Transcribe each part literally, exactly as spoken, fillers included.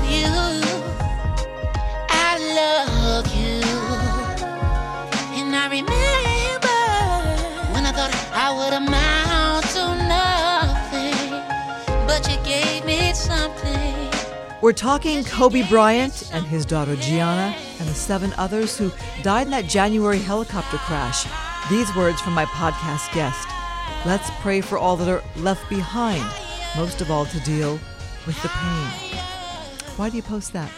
you. I love you. And I remember when I thought I would amount to nothing, but you gave me something. We're talking Kobe Bryant and his daughter Gianna and the seven others who died in that January helicopter crash. These words from my podcast guest. Let's pray for all that are left behind, most of all to deal with the pain. Why do you post that?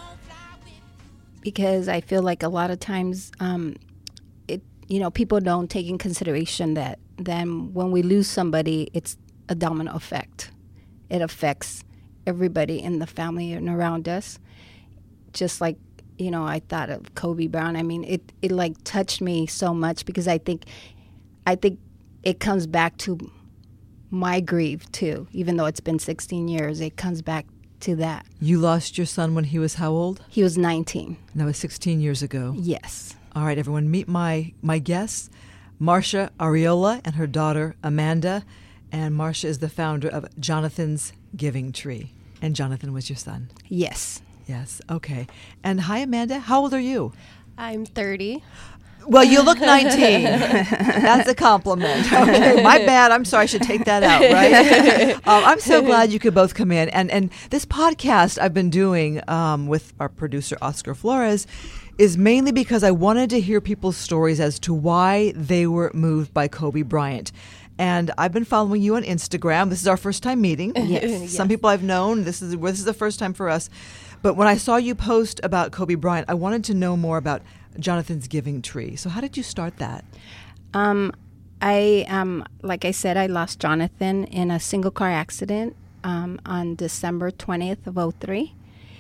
Because I feel like a lot of times, um, it you know, people don't take in consideration that then when we lose somebody, it's a domino effect. It affects everybody in the family and around us. Just like, you know, I thought of Kobe Bryant. I mean, it, it like touched me so much because I think, I think it comes back to my grief too. Even though it's been sixteen years, it comes back to that. You lost your son when he was how old? He was nineteen. And that was sixteen years ago. Yes. All right, everyone, meet my, my guests, Marcia Arreola and her daughter Amanda. And Marcia is the founder of Jonathan's Giving Tree. And Jonathan was your son? Yes. Yes, okay. And hi, Amanda. How old are you? I'm thirty. Well, you look nineteen. That's a compliment. Okay, my bad. I'm sorry. I should take that out, right? um, I'm so glad you could both come in. And and this podcast I've been doing um, with our producer, Oscar Flores, is mainly because I wanted to hear people's stories as to why they were moved by Kobe Bryant. And I've been following you on Instagram. This is our first time meeting. Yes. yes. Some people I've known. This is this is the first time for us. But when I saw you post about Kobe Bryant, I wanted to know more about Jonathan's Giving Tree. So how did you start that? Um, I um, like I said, I lost Jonathan in a single car accident um, on December twentieth of oh three.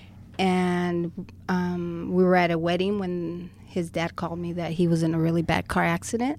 And um, we were at a wedding when his dad called me that he was in a really bad car accident.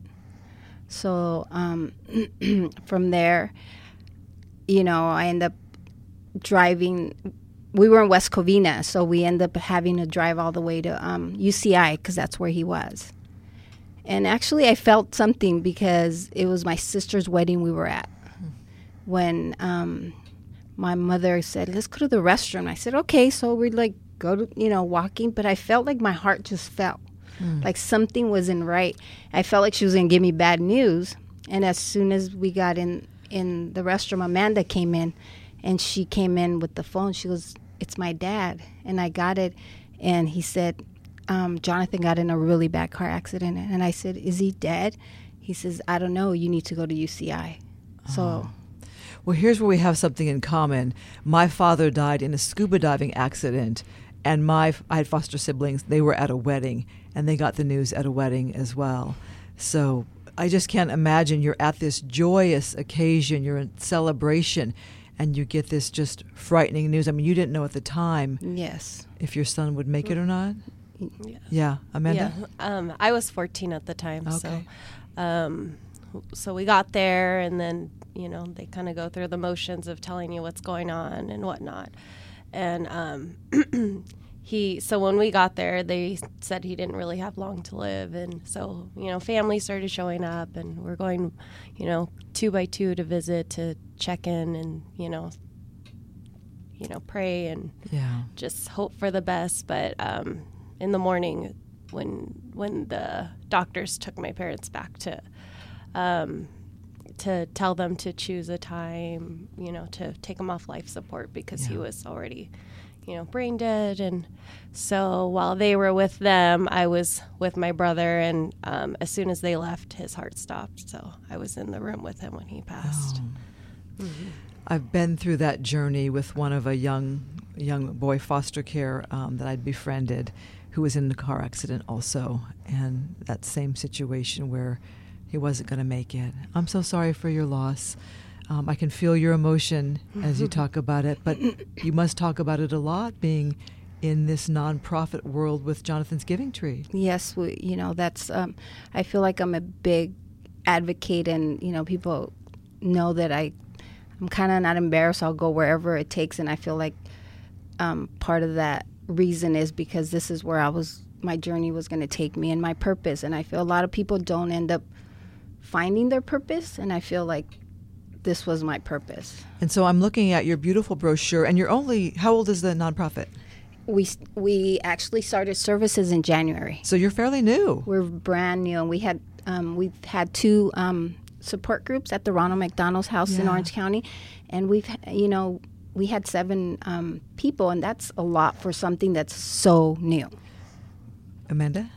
So um, from there, you know, I ended up driving. We were in West Covina, so we ended up having to drive all the way to um, U C I because that's where he was. And actually, I felt something because it was my sister's wedding we were at. When um, my mother said, let's go to the restroom. I said, okay. So we'd like go to, you know, walking, but I felt like my heart just fell. Mm. Like something wasn't right. I felt like she was going to give me bad news. And as soon as we got in, in the restroom, Amanda came in, and she came in with the phone. She goes, it's my dad. And I got it. And he said, um, Jonathan got in a really bad car accident. And I said, is he dead? He says, I don't know. You need to go to U C I. Oh. So... Well, here's where we have something in common. My father died in a scuba diving accident, and my I had foster siblings. They were at a wedding, and they got the news at a wedding as well. So I just can't imagine you're at this joyous occasion, you're in celebration, and you get this just frightening news. I mean, you didn't know at the time yes. if your son would make it or not? Yeah, yeah. Amanda? Yeah. Um, I was fourteen at the time. Okay. So, um, so we got there, and then, you know, they kind of go through the motions of telling you what's going on and whatnot. And um, he, so when we got there, they said he didn't really have long to live. And so, you know, family started showing up, and we're going, you know, two by two to visit, to check in and, you know, you know, pray and yeah. just hope for the best. But um, in the morning, when when the doctors took my parents back to um, to tell them to choose a time, you know, to take him off life support because yeah. he was already, you know, brain dead. And so while they were with them, I was with my brother, and um, as soon as they left, his heart stopped. So I was in the room with him when he passed. Oh. Mm-hmm. I've been through that journey with one of a young young boy foster care um, that I'd befriended, who was in a car accident also, and that same situation where he wasn't going to make it. I'm so sorry for your loss. Um, I can feel your emotion as you talk about it, but you must talk about it a lot, being in this nonprofit world with Jonathan's Giving Tree. Yes, we, you know, that's, um, I feel like I'm a big advocate, and, you know, people know that I, I'm kind of not embarrassed. I'll go wherever it takes, and I feel like um, part of that reason is because this is where I was, my journey was going to take me and my purpose. And I feel a lot of people don't end up finding their purpose, and I feel like this was my purpose. And so I'm looking at your beautiful brochure, and you're only, how old is the nonprofit? We we actually started services in January. So you're fairly new. We're brand new, and we had um, we've had two um, support groups at the Ronald McDonald's House Yeah. in Orange County, and we've you know we had seven um, people, and that's a lot for something that's so new. Amanda?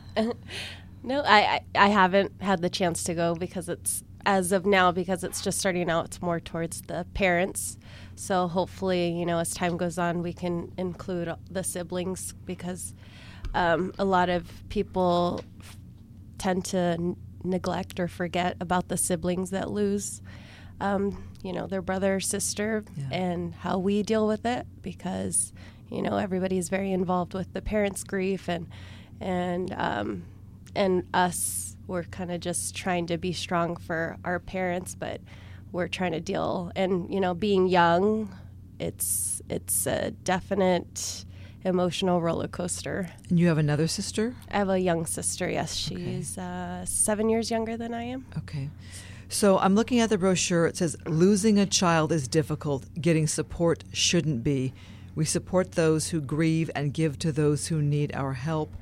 No, I, I I haven't had the chance to go because it's as of now because it's just starting out. It's more towards the parents. So hopefully, you know, as time goes on, we can include the siblings because um, a lot of people f- tend to n- neglect or forget about the siblings that lose, um, you know, their brother or sister Yeah. and how we deal with it because, you know, everybody's very involved with the parents' grief and and um, and us. We're kind of just trying to be strong for our parents, but we're trying to deal. And, you know, being young, it's it's a definite emotional roller coaster. And you have another sister? I have a young sister, yes. She's uh, seven years younger than I am. Okay. So I'm looking at the brochure. It says, losing a child is difficult. Getting support shouldn't be. We support those who grieve and give to those who need our help.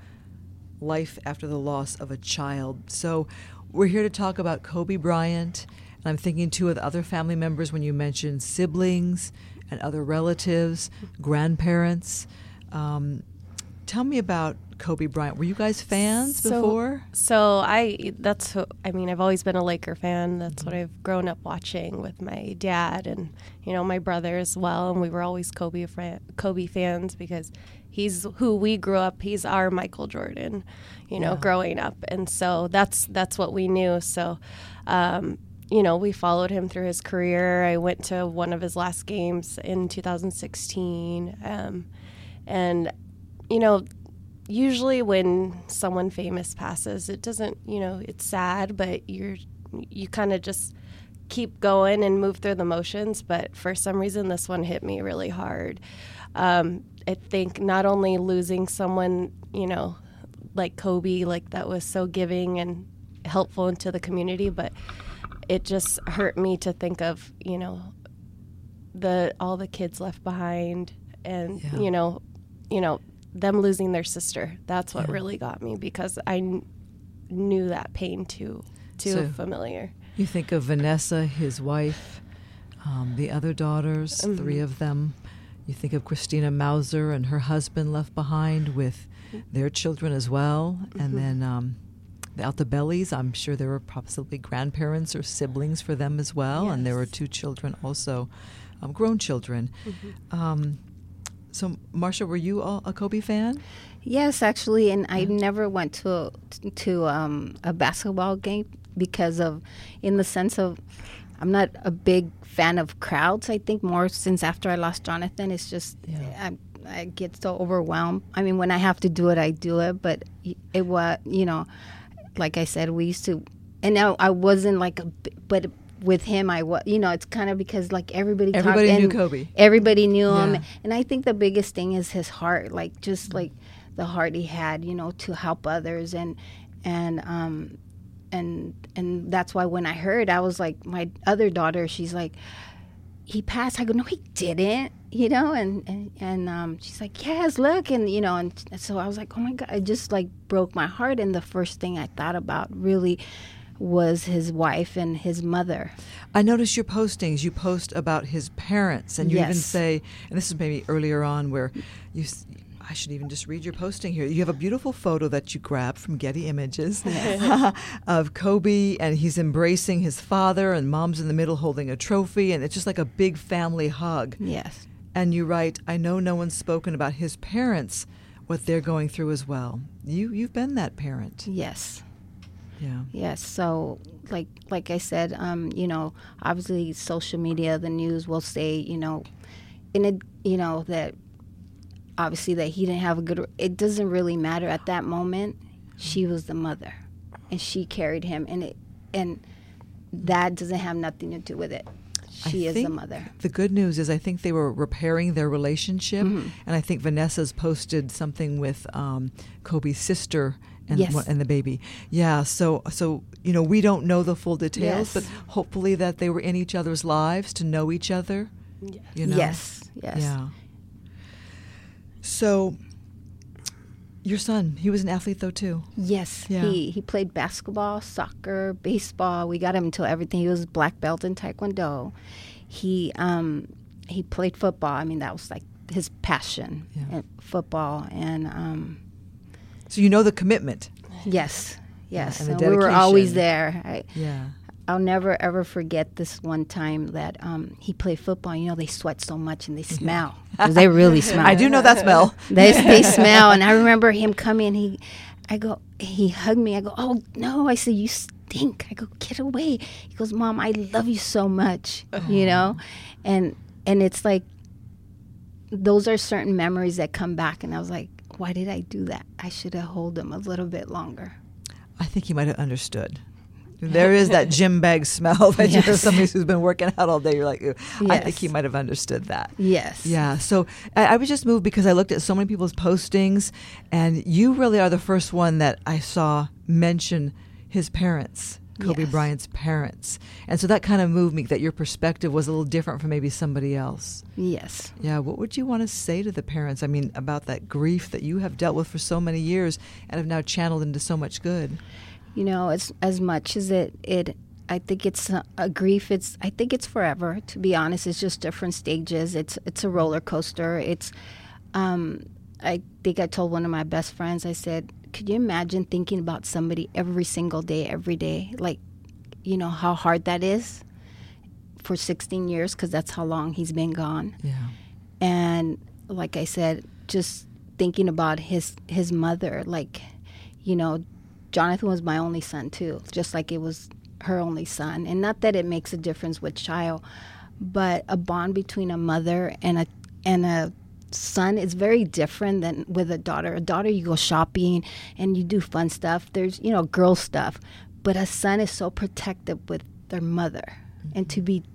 Life after the loss of a child. So we're here to talk about Kobe Bryant. And I'm thinking, too, of the other family members when you mentioned siblings and other relatives, grandparents. Um, tell me about Kobe Bryant. Were you guys fans So- before? So I, that's, who, I mean, I've always been a Laker fan. That's what I've grown up watching with my dad and, you know, my brother as well. And we were always Kobe, fran- Kobe fans because he's who we grew up. He's our Michael Jordan, you know, Yeah. growing up. And so that's, that's what we knew. So, um, you know, we followed him through his career. I went to one of his last games in two thousand sixteen. Um, and, you know, usually when someone famous passes, it doesn't, you know, it's sad, but you're, you kind of just keep going and move through the motions. But for some reason, this one hit me really hard. Um, I think not only losing someone, you know, like Kobe, like that was so giving and helpful into the community, but it just hurt me to think of, you know, the all the kids left behind and, Yeah. you know, you know, them losing their sister. That's what Yeah. really got me because I kn- knew that pain too, too So- familiar. You think of Vanessa, his wife, um, the other daughters, Mhm. three of them. You think of Christina Mauser and her husband left behind with their children as well. And Mhm. then um, the Altabellis, I'm sure there were possibly grandparents or siblings for them as well. And there were Yes. two children also, um, grown children. Um, so, Marcia, were you a, a Kobe fan? Yes, actually, and I never went to to um, a basketball game because of, in the sense of, I'm not a big fan of crowds. I think more since after I lost Jonathan, it's just Yeah. I, I get so overwhelmed. I mean, when I have to do it, I do it. But it was, you know, like I said, we used to, and now I wasn't like a, bi- but with him, I was, you know, it's kind of because like everybody, Everybody talked, knew and Kobe. Everybody knew him, Yeah. and I think the biggest thing is his heart, like just like the heart he had, you know, to help others, and and um and and that's why when I heard, I was like, my other daughter, she's like, he passed. I go, no, he didn't, you know, and and, and um, she's like, yes, look, and you know, and so I was like, oh my God, it just like broke my heart, and the first thing I thought about really was his wife and his mother. I noticed your postings. You post about his parents, and you even Yes. say, and this is maybe earlier on, where you, s- I should even just read your posting here. You have a beautiful photo that you grabbed from Getty Images of Kobe, and he's embracing his father, and mom's in the middle holding a trophy, and it's just like a big family hug. Yes. And you write, I know no one's spoken about his parents, what they're going through as well. You, you've been that parent. Yes. Yeah. Yes. So, like like I said, um, you know, obviously, social media, the news will say, you know, in it, you know, that obviously that he didn't have a good. It doesn't really matter at that moment. She was the mother, and she carried him, and it, and that doesn't have nothing to do with it. She I is the think mother. The good news is I think they were repairing their relationship, Mhm. and I think Vanessa's posted something with um, Kobe's sister and Yes. one- and the baby. Yeah, so so you know we don't know the full details, Yes. but hopefully that they were in each other's lives to know each other. Yeah. You know? Yes. Yes. Yeah. So Your son, he was an athlete though too. Yes, Yeah. he he played basketball, soccer, baseball. We got him into everything. He was black belt in Taekwondo. He um he played football. I mean, that was like his passion, Yeah. and football. And um, So you know the commitment. yes, yes, and the and we were always dedication. there. I, Yeah. I'll never ever forget this one time that um, he played football. You know, they sweat so much and they smell. 'Cause they really smell. I do know that smell. They they smell, and I remember him coming. He, I go, he hugged me. I go, oh no! I said, you stink. I go, get away. He goes, Mom, I love you so much. You know, and and it's like those are certain memories that come back, and I was like, why did I do that? I should have held him a little bit longer. I think he might have understood. There is that gym bag smell that you know Yes. somebody who's been working out all day. You're like, "Ew." I Yes. think he might have understood that. Yes. Yeah. So I, I was just moved because I looked at so many people's postings, and you really are the first one that I saw mention his parents, Kobe Yes. Bryant's parents. And so that kind of moved me, that your perspective was a little different from maybe somebody else. Yes. Yeah. What would you want to say to the parents? I mean, about that grief that you have dealt with for so many years and have now channeled into so much good. You know, as as much as it, it I think it's a, a grief. It's I think it's forever. To be honest, it's just different stages. It's it's a roller coaster. It's um, I think I told one of my best friends. I said, could you imagine thinking about somebody every single day, every day? Like, you know how hard that is for sixteen years, because that's how long he's been gone. Yeah. And like I said, just thinking about his his mother, like, you know, Jonathan was my only son too, just like it was her only son. And not that it makes a difference with child, but a bond between a mother and a and a son is very different than with a daughter. A daughter, you go shopping and you do fun stuff. There's, you know, girl stuff. But a son is so protective with their mother. Mm-hmm. And to be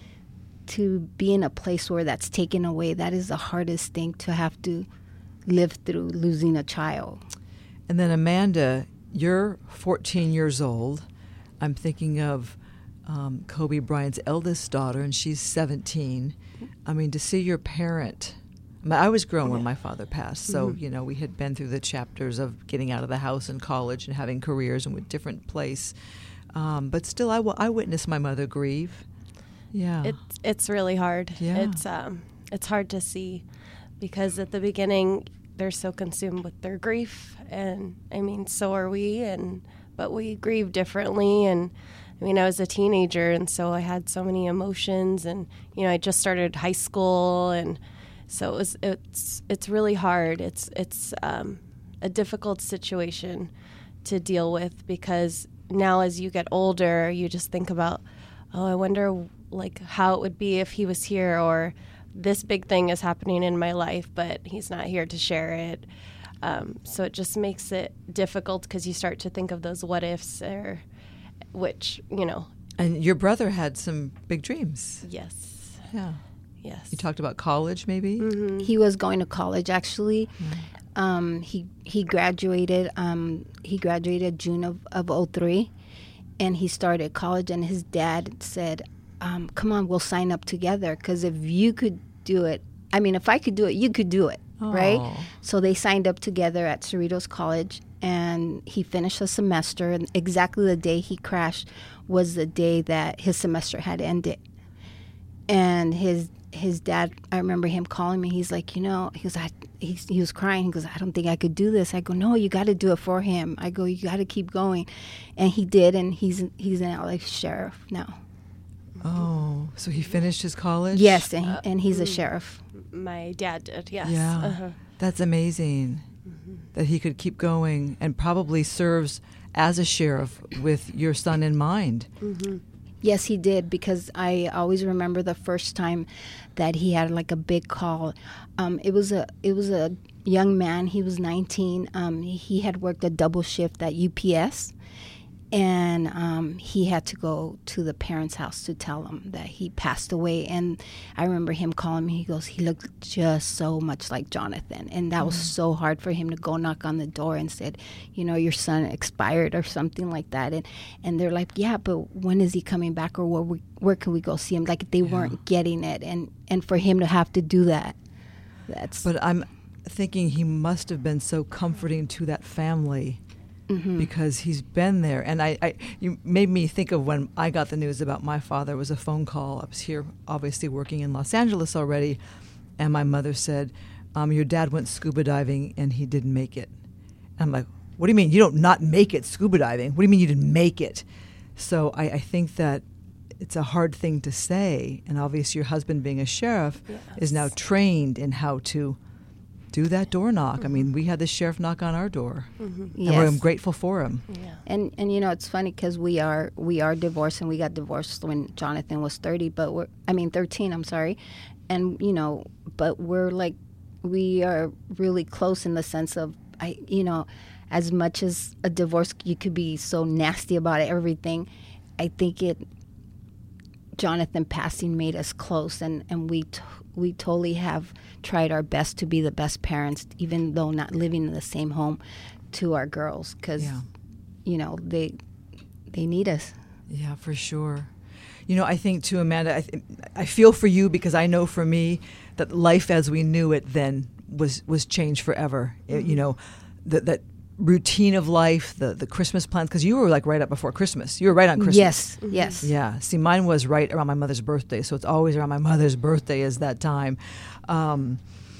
to be in a place where that's taken away, that is the hardest thing to have to live through, losing a child. And then Amanda, you're fourteen years old. I'm thinking of um, Kobe Bryant's eldest daughter, and she's seventeen. I mean, to see your parent. I, mean, I was grown when my father passed, so, mm-hmm. you know, we had been through the chapters of getting out of the house and college and having careers and with different place. Um, but still, I, w- I witnessed my mother grieve. Yeah. It's, it's really hard. Yeah. It's, um, it's hard to see because at the beginning, they're so consumed with their grief, and I mean, so are we, and but we grieve differently. And I mean, I was a teenager, and so I had so many emotions, and you know, I just started high school, and so it was it's it's really hard. It's it's um, a difficult situation to deal with because now, as you get older, you just think about, oh, I wonder like how it would be if he was here, or this big thing is happening in my life, but he's not here to share it. Um, so it just makes it difficult because you start to think of those what ifs, or which, you know. And your brother had some big dreams. Yes. Yeah. Yes. You talked about college, maybe? Mm-hmm. He was going to college, actually. Mm-hmm. Um, he he graduated. Um, he graduated June of of oh three, and he started college. And his dad said, Um, come on, we'll sign up together, because if you could do it, I mean, if I could do it, you could do it, oh. right? So they signed up together at Cerritos College, and he finished a semester, and exactly the day he crashed was the day that his semester had ended. And his his dad, I remember him calling me. He's like, you know, he goes, I, he, he was crying. He goes, I don't think I could do this. I go, no, you got to do it for him. I go, you got to keep going. And he did, and he's he's an L A sheriff now. Oh, so he finished his college? Yes, and, he, Uh, and he's a mm. sheriff. My dad did, yes. Yeah, Uh-huh. that's amazing mm-hmm. that he could keep going and probably serves as a sheriff with your son in mind. Mm-hmm. Yes, he did, because I always remember the first time that he had like a big call. Um, it was a it was a young man. He was nineteen. Um, he had worked a double shift at U P S. And um, he had to go to the parents' house to tell them that he passed away. And I remember him calling me. He goes, he looked just so much like Jonathan. And that mm. was so hard for him to go knock on the door and said, you know, your son expired or something like that. And and they're like, yeah, but when is he coming back, or where, we, where can we go see him? Like, they yeah. weren't getting it. And, and for him to have to do that, that's... But I'm thinking he must have been so comforting to that family. Mm-hmm. Because he's been there. And I, I, you made me think of when I got the news about my father. It was a phone call. I was here, obviously, working in Los Angeles already. And my mother said, um, your dad went scuba diving and he didn't make it. And I'm like, what do you mean? You don't not make it scuba diving? What do you mean you didn't make it? So I, I think that it's a hard thing to say. And obviously your husband, being a sheriff, Yes. is now trained in how to do that door knock. Mm-hmm. I mean, we had the sheriff knock on our door, Mm-hmm. Yes. and we're grateful for him. Yeah. And and you know, it's funny because we are we are divorced, and we got divorced when Jonathan was thirty, but we're I mean thirteen, I'm sorry. And you know, but we're like we are really close in the sense of I you know, as much as a divorce you could be so nasty about everything, I think it Jonathan passing made us close, and and we t- we totally have tried our best to be the best parents, even though not living in the same home, to our girls, because Yeah. you know they they need us. Yeah, for sure. You know, I think too, Amanda, I, th- I feel for you because I know for me that life as we knew it then was was changed forever. It- you know, that that routine of life, the the Christmas plans, because you were like right up before Christmas. You were right on Christmas. Yes, yes. Yeah. See, mine was right around my mother's birthday, so it's always around my mother's birthday is that time. Um,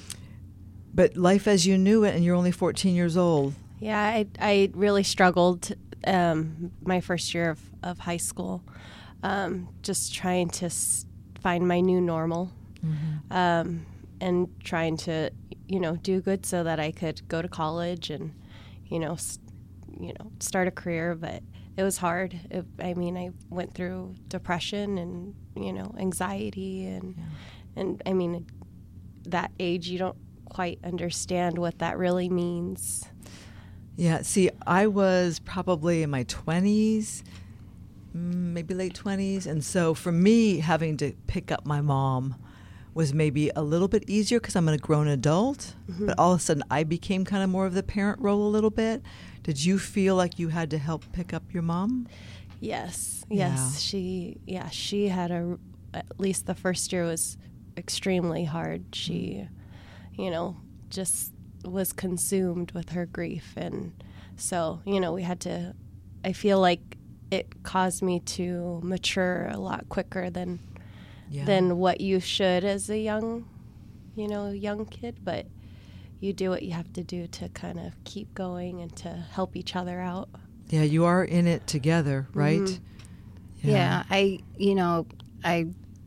but life as you knew it, and you're only fourteen years old. Yeah, I I really struggled um, my first year of, of high school, um, just trying to s- find my new normal, Mm-hmm. um, and trying to you know do good so that I could go to college and you know s- you know start a career. But it was hard. It, I mean, I went through depression and you know anxiety and Yeah. and I mean, that age you don't quite understand what that really means. Yeah, see, I was probably in my twenties, mm, maybe late twenties. And so for me, having to pick up my mom was maybe a little bit easier because I'm a grown adult. Mm-hmm. But all of a sudden, I became kind of more of the parent role a little bit. Did you feel like you had to help pick up your mom? Yes, Yeah. yes. She, yeah, she had a, at least the first year was extremely hard. She, you know, just was consumed with her grief. And so, you know, we had to, I feel like it caused me to mature a lot quicker than, Yeah. than what you should as a young, you know, young kid. But you do what you have to do to kind of keep going and to help each other out. Yeah, you are in it together, right? Mm-hmm. Yeah. I you know I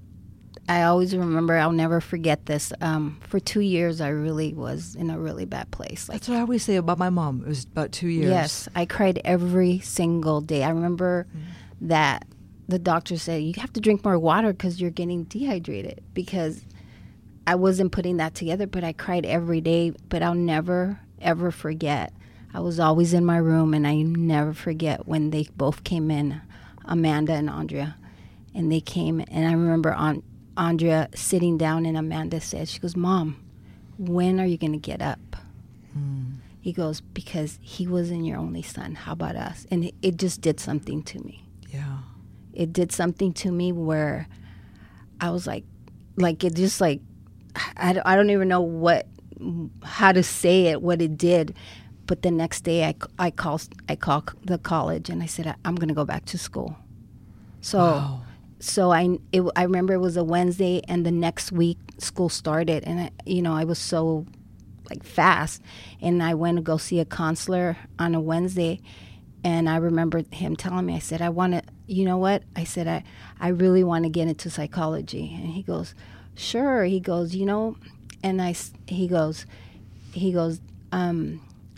I always remember. I'll never forget this. Um, for two years, I really was in a really bad place. Like That's what I always say about my mom. It was about two years. yes, I cried every single day. I remember Mm-hmm. that the doctor said you have to drink more water because you're getting dehydrated. Because I wasn't putting that together, but I cried every day. But I'll never ever forget. I was always in my room, and I never forget when they both came in, Amanda and Andrea, and they came, and I remember on Andrea sitting down, and Amanda said, she goes, "Mom, when are you going to get up?" Mm. He goes, "Because he wasn't your only son. How about us?" And it, it just did something to me. Yeah. It did something to me where I was like, like it just like, I, I don't even know what, how to say it, what it did. But the next day I, I called, I called the college and I said, I, I'm going to go back to school. So, Wow. so I, it, I remember it was a Wednesday, and the next week school started, and I, you know, I was so like fast, and I went to go see a counselor on a Wednesday, and I remember him telling me, I said, I want to, you know what? I said, I, I really want to get into psychology. And he goes, sure. He goes, you know, and I, s- he goes, he goes, um,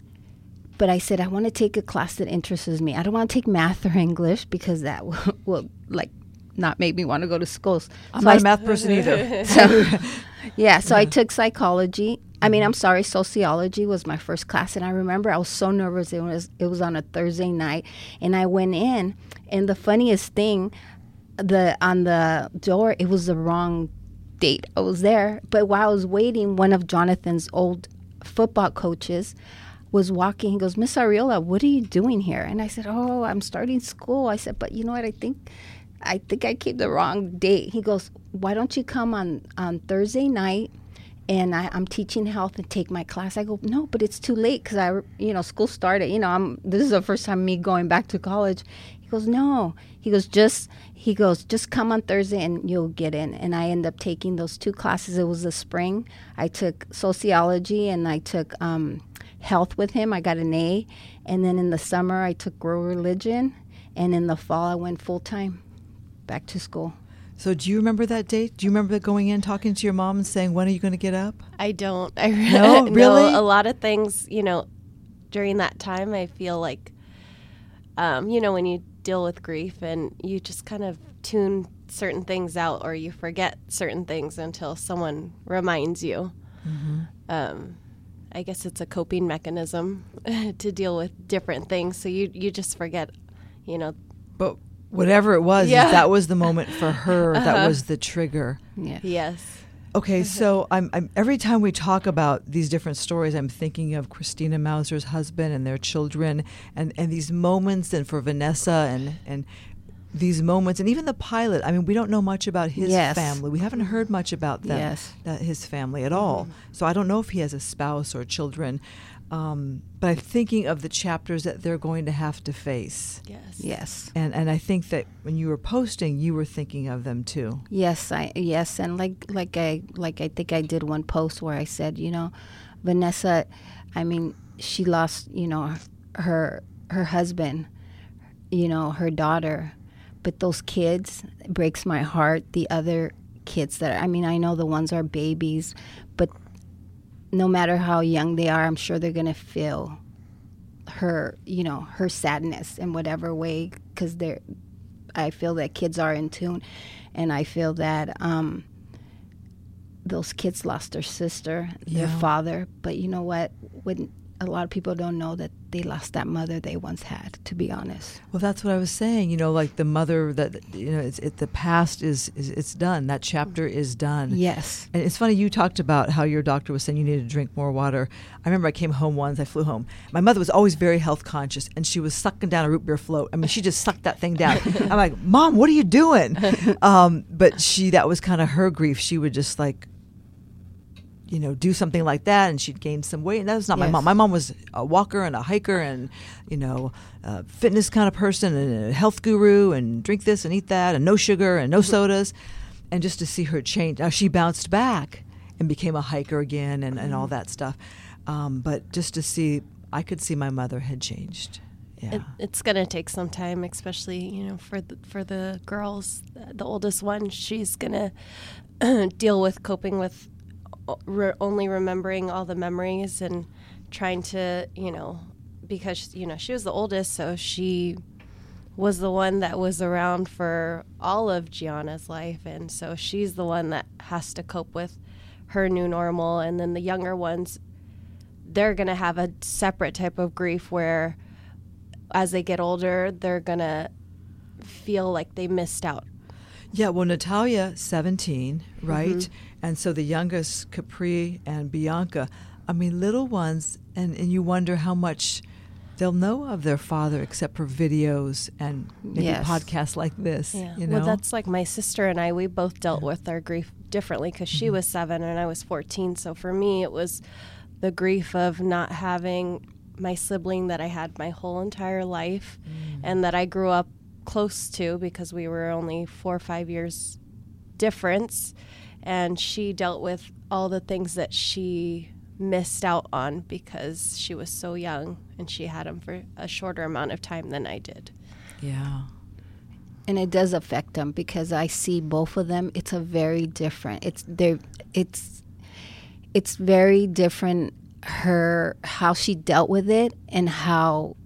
but I said, I want to take a class that interests me. I don't want to take math or English because that will, will like, not make me want to go to schools. I'm So not I a math person either. so, yeah, so I took psychology. I mean, I'm sorry, sociology was my first class, and I remember I was so nervous. It was it was on a Thursday night, and I went in, and the funniest thing, the on the door, it was the wrong date. I was there, but while I was waiting, one of Jonathan's old football coaches was walking. He goes, "Miss Ariola, what are you doing here?" And I said, "Oh, I'm starting school." I said, "But you know what? I think I think I came the wrong date." He goes, "Why don't you come on, on Thursday night and I, I'm teaching health and take my class. I go, no, but it's too late because I, you know, school started. You know, I'm. This is the first time me going back to college. He goes, no. He goes, just. He goes, just come on Thursday and you'll get in. And I end up taking those two classes. It was the spring. I took sociology and I took um, health with him. I got an A. And then in the summer, I took world religion. And in the fall, I went full time back to school. So do you remember that date? Do you remember going in, talking to your mom and saying, when are you going to get up? I don't. I re- No, really? No, a lot of things, you know, during that time, I feel like, um, you know, when you deal with grief and you just kind of tune certain things out or you forget certain things until someone reminds you. Mm-hmm. Um, I guess it's a coping mechanism to deal with different things. So you, you just forget, you know. But whatever it was, Yeah. that was the moment for her. Uh-huh. That was the trigger. Yeah. Yes. Okay, so I'm, I'm every time we talk about these different stories, I'm thinking of Christina Mauser's husband and their children, and, and these moments, and for Vanessa, and and these moments, and even the pilot. I mean, we don't know much about his Yes. family. We haven't heard much about them, Yes. that his family at all. So I don't know if he has a spouse or children. Um, but I'm thinking of the chapters that they're going to have to face. Yes. Yes. And and I think that when you were posting, you were thinking of them too. Yes, I yes, and like like I like I think I did one post where I said, you know, Vanessa, I mean, she lost, you know, her her husband, you know, her daughter, but those kids, it breaks my heart. The other kids that I mean, I know the ones are babies, but no matter how young they are, I'm sure they're gonna feel her, you know, her sadness in whatever way, because they're. I feel that kids are in tune, and I feel that um, those kids lost their sister, their Yeah. father. But you know what? When a lot of people don't know that they lost that mother they once had. To be honest. Well, that's what I was saying. You know, like the mother that, you know, it's it, the past is, is it's done. That chapter is done. Yes. And it's funny, you talked about how your doctor was saying you needed to drink more water. I remember I came home once, I flew home. My mother was always very health conscious, and she was sucking down a root beer float. I mean, she just sucked that thing down. I'm like, Mom, what are you doing? Um, but she, that was kind of her grief. She would just like, you know, do something like that, and she'd gain some weight. And that was not my Yes. mom. My mom was a walker and a hiker and, you know, a fitness kind of person and a health guru, and drink this and eat that and no sugar and no sodas. And just to see her change. Now, she bounced back and became a hiker again and, and all that stuff. Um, but just to see, I could see my mother had changed. Yeah. It, it's going to take some time, especially, you know, for the, for the girls. The oldest one, she's going to deal with coping with re- only remembering all the memories and trying to, you know, because, you know, she was the oldest, so she was the one that was around for all of Gianna's life. And so she's the one that has to cope with her new normal. And then the younger ones, they're going to have a separate type of grief where as they get older, they're going to feel like they missed out. Yeah, well, Natalia, seventeen, right? Mm-hmm. And so the youngest, Capri and Bianca, I mean, little ones, and, and you wonder how much they'll know of their father except for videos and maybe Yes. podcasts like this. Yeah. You know? Well, that's like my sister and I, we both dealt with our grief differently because she was seven and I was fourteen. So for me, it was the grief of not having my sibling that I had my whole entire life Mm. and that I grew up close to because we were only four or five years difference. And she dealt with all the things that she missed out on because she was so young and she had them for a shorter amount of time than I did. Yeah. And it does affect them because I see both of them. It's a very different. It's there. It's it's very different. Her how she dealt with it and how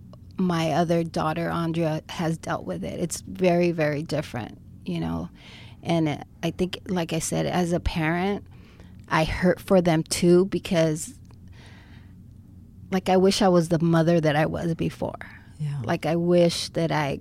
my other daughter Andrea has dealt with it. It's very very different. You know, and I think, like I said, as a parent, I hurt for them too because, like, I wish I was the mother that I was before. Yeah. Like I wish that I.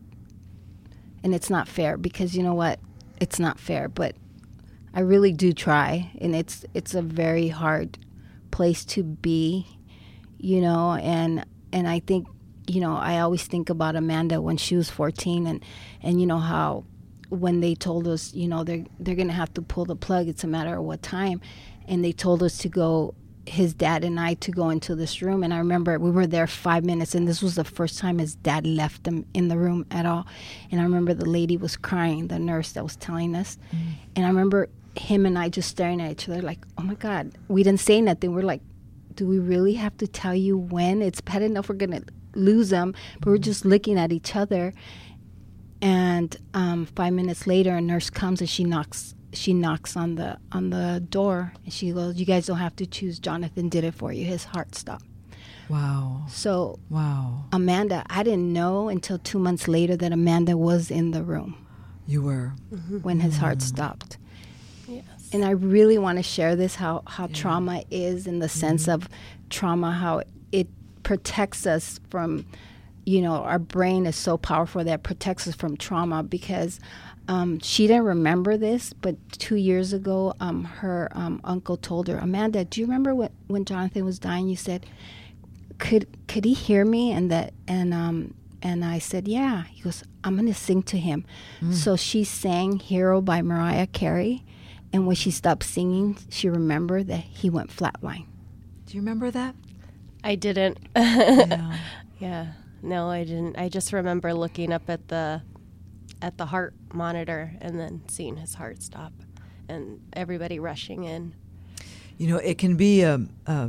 And it's not fair because you know what? It's not fair, but I really do try, and it's it's a very hard place to be, you know, and and I think, you know, I always think about Amanda when she was fourteen, and and you know how when they told us, you know, they're they're gonna have to pull the plug, it's a matter of what time, and they told us to go, his dad and I, to go into this room. And I remember we were there five minutes, and this was the first time his dad left him in the room at all. And I remember the lady was crying, the nurse that was telling us. Mm. And I remember him and I just staring at each other like, oh my God. We didn't say nothing. We're like, do we really have to tell you when? It's bad enough we're going to lose him, but mm. we're just looking at each other. And um, five minutes later, a nurse comes and she knocks She knocks on the on the door, and she goes, "You guys don't have to choose. Jonathan did it for you. His heart stopped." Wow. So, wow. Amanda, I didn't know until two months later that Amanda was in the room. You were. Mm-hmm. When his mm. heart stopped. Yes. And I really want to share this, how, how yeah. trauma is, in the mm-hmm. sense of trauma, how it protects us from, you know, our brain is so powerful that it protects us from trauma, because Um, she didn't remember this, but two years ago, um, her um, uncle told her, Amanda, do you remember what, when Jonathan was dying? You said, could could he hear me? And that and um, and I said, yeah. He goes, I'm going to sing to him. Mm. So she sang Hero by Mariah Carey. And when she stopped singing, she remembered that he went flatline. Do you remember that? I didn't. Yeah. Yeah. No, I didn't. I just remember looking up at the at the heart monitor and then seeing his heart stop and everybody rushing in. You know, it can be a, a,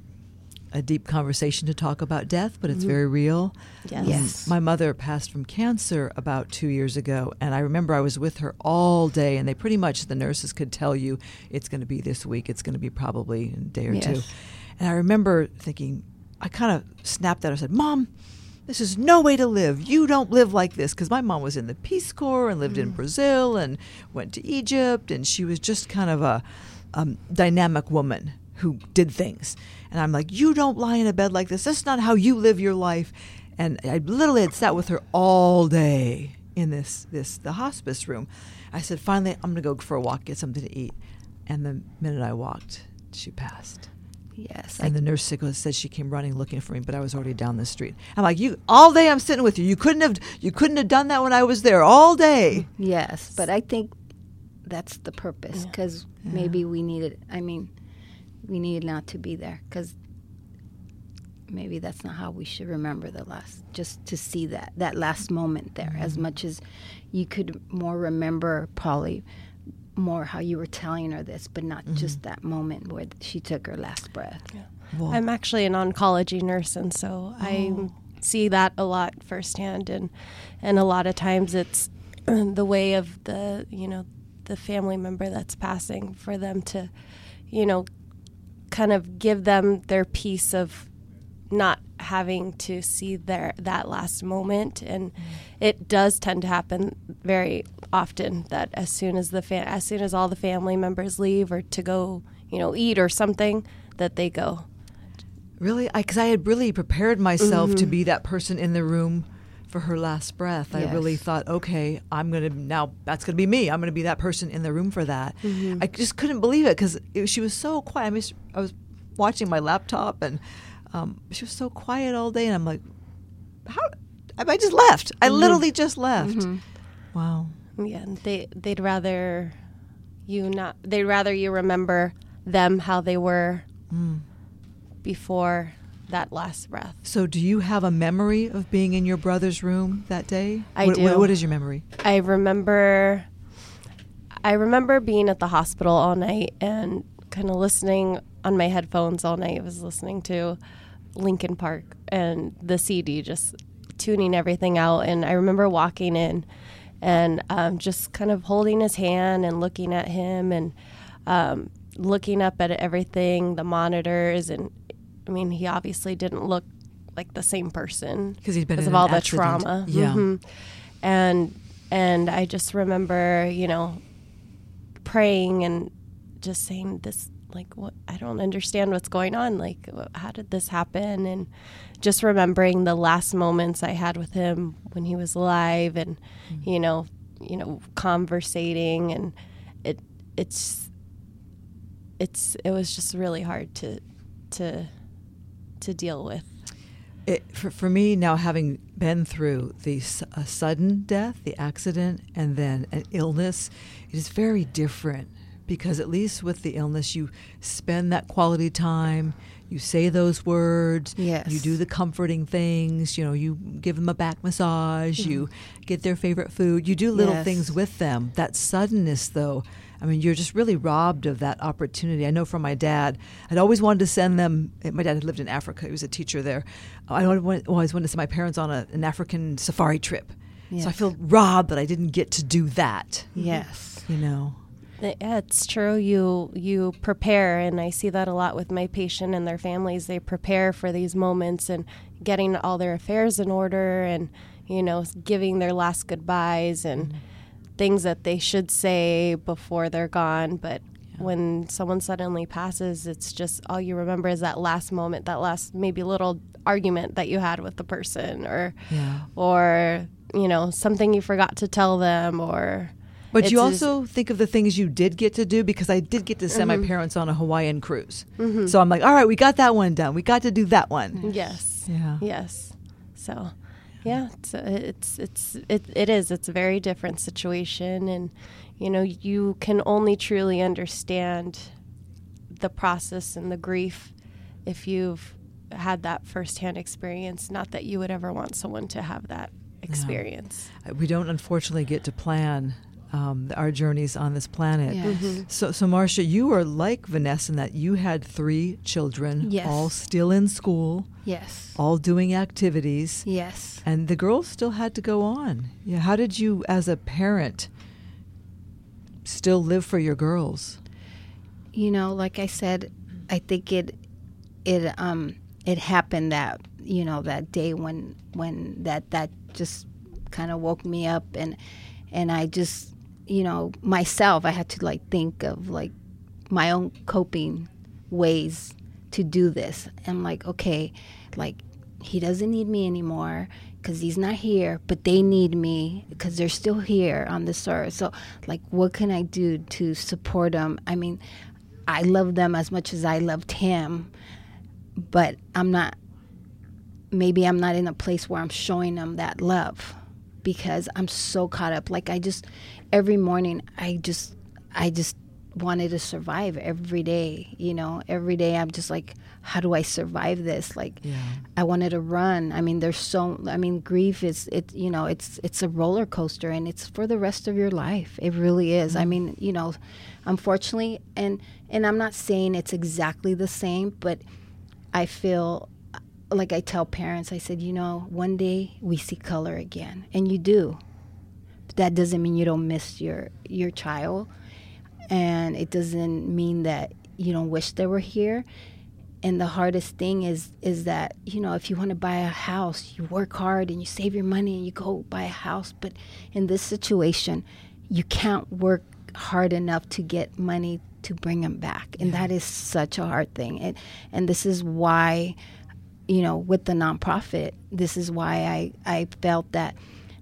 a deep conversation to talk about death, but it's mm-hmm. very real. Yes. yes. My mother passed from cancer about two years ago, and I remember I was with her all day, and they pretty much, the nurses could tell you it's going to be this week, it's going to be probably in a day or yes. two. And I remember thinking, I kind of snapped at her. I said, Mom, this is no way to live. You don't live like this. Because my mom was in the Peace Corps and lived mm. in Brazil and went to Egypt. And she was just kind of a um, dynamic woman who did things. And I'm like, you don't lie in a bed like this. That's not how you live your life. And I literally had sat with her all day in this, this the hospice room. I said, finally, I'm going to go for a walk, get something to eat. And the minute I walked, she passed. Yes. And I, the nurse said she came running looking for me, but I was already down the street. I'm like, you all day I'm sitting with you. You couldn't have you couldn't have done that when I was there all day. Yes, but I think that's the purpose, because yeah. yeah. maybe we needed, I mean, we needed not to be there, because maybe that's not how we should remember the last, just to see that, that last moment there, mm-hmm. as much as you could more remember probably more how you were telling her this, but not mm-hmm. just that moment where she took her last breath. Yeah. Well, I'm actually an oncology nurse, and so oh. I see that a lot firsthand, and and a lot of times it's the way of the, you know, the family member that's passing, for them to, you know, kind of give them their piece of not having to see their that last moment. And mm. it does tend to happen very often that as soon as the fa- as soon as all the family members leave or to go, you know, eat or something, that they go. Really? Because I, I had really prepared myself mm-hmm. to be that person in the room for her last breath. Yes. I really thought, okay, I'm going to now, that's going to be me. I'm going to be that person in the room for that. Mm-hmm. I just couldn't believe it, because she was so quiet. I mean, I was watching my laptop, and Um, she was so quiet all day, and I'm like, how? I just left. I mm-hmm. literally just left. Mm-hmm. Wow. Yeah, they they'd rather you not. They'd rather you remember them how they were mm. before that last breath. So, do you have a memory of being in your brother's room that day? I what, do. What, what is your memory? I remember. I remember being at the hospital all night and kind of listening on my headphones all night. I was listening to Linkin Park and the C D, just tuning everything out. And I remember walking in and um, just kind of holding his hand and looking at him and um, looking up at everything, the monitors. And I mean, he obviously didn't look like the same person because he'd been because in of all an the accident. trauma. Yeah. Mm-hmm. And and I just remember, you know, praying and just saying this. Like, what? I don't understand what's going on. Like, how did this happen? And just remembering the last moments I had with him when he was alive, and mm-hmm. you know, you know, conversating, and it, it's, it's, it was just really hard to, to, to deal with. It, for for me now, having been through the a sudden death, the accident, and then an illness, it is very different. because at least with the illness, you spend that quality time. You say those words. Yes. You do the comforting things. You know, you give them a back massage. Mm-hmm. You get their favorite food. You do little yes. things with them. That suddenness, though, I mean, you're just really robbed of that opportunity. I know from my dad, I'd always wanted to send them. My dad had lived in Africa. He was a teacher there. I always wanted to send my parents on a, an African safari trip. Yes. So I feel robbed that I didn't get to do that. Yes. You know. Yeah, it's true. You you prepare, and I see that a lot with my patient and their families. They prepare for these moments and getting all their affairs in order, and you know, giving their last goodbyes and mm-hmm. things that they should say before they're gone. But yeah. when someone suddenly passes, it's just all you remember is that last moment, that last maybe little argument that you had with the person, or yeah. or you know, something you forgot to tell them, or. But it's you also think of the things you did get to do, because I did get to send mm-hmm. my parents on a Hawaiian cruise. Mm-hmm. So I'm like, all right, we got that one done. We got to do that one. Yes. Yeah. Yes. So, yeah, it's it's it's it, it is. It's a very different situation, and you know, you can only truly understand the process and the grief if you've had that firsthand experience. Not that you would ever want someone to have that experience. Yeah. We don't, unfortunately, get to plan Um, our journeys on this planet. Yes. Mm-hmm. So, so Marcia, you are like Vanessa in that you had three children, yes. all still in school, yes, all doing activities, yes, and the girls still had to go on. Yeah, how did you, as a parent, still live for your girls? You know, like I said, I think it it um it happened that you know that day when when that that just kind of woke me up, and and I just. You know, myself, I had to like think of like my own coping ways to do this. I'm like, okay, like he doesn't need me anymore because he's not here, but they need me because they're still here on this earth. So like, what can I do to support them? I mean, I love them as much as I loved him, but I'm not, maybe I'm not in a place where I'm showing them that love because I'm so caught up. Like I just, every morning, I just, I just wanted to survive every day. You know, every day I'm just like, how do I survive this? Like, yeah. I wanted to run. I mean, there's so, I mean, grief is, it, you know, it's, it's a roller coaster, and it's for the rest of your life. It really is. Mm-hmm. I mean, you know, unfortunately, and, and I'm not saying it's exactly the same, but I feel like I tell parents, I said, you know, one day we see color again, and you do. But that doesn't mean you don't miss your, your child, and it doesn't mean that you don't wish they were here. And the hardest thing is is that, you know, if you want to buy a house, you work hard and you save your money and you go buy a house. But in this situation, you can't work hard enough to get money to bring them back. And yeah. that is such a hard thing. And, and this is why, you know, with the nonprofit, this is why I, I felt that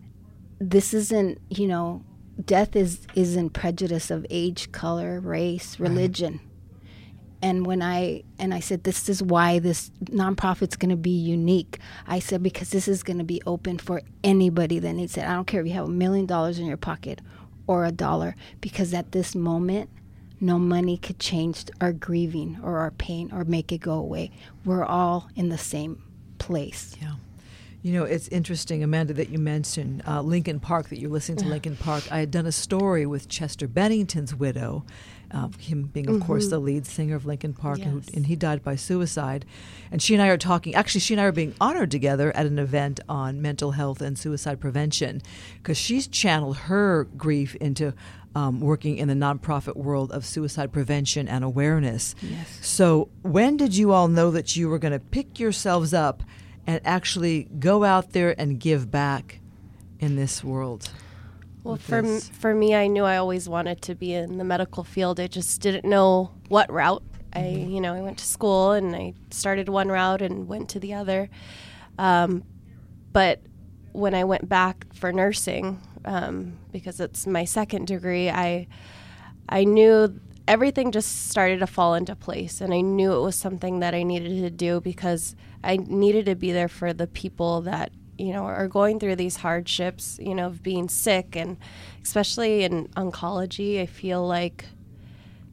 this isn't, you know, death is isn't prejudice of age, color, race, religion. Right. And when I and I said, this is why this nonprofit's going to be unique. I said, because this is going to be open for anybody that needs it. I don't care if you have a million dollars in your pocket or a dollar, because at this moment, no money could change our grieving or our pain or make it go away. We're all in the same place. Yeah. You know, it's interesting, Amanda, that you mentioned uh, Lincoln Park, that you're listening to Lincoln Park. I had done a story with Chester Bennington's widow, uh, him being, of mm-hmm. course, the lead singer of Lincoln Park, yes. and, and he died by suicide. And she and I are talking, actually, she and I are being honored together at an event on mental health and suicide prevention, because she's channeled her grief into um, working in the nonprofit world of suicide prevention and awareness. Yes. So when did you all know that you were going to pick yourselves up and actually go out there and give back in this world? Well, for m- for me, I knew I always wanted to be in the medical field. I just didn't know what route. I, you know, I went to school and I started one route and went to the other. Um, but when I went back for nursing, um, because it's my second degree, I I knew everything just started to fall into place, and I knew it was something that I needed to do because I needed to be there for the people that, you know, are going through these hardships, you know, of being sick. And especially in oncology, I feel like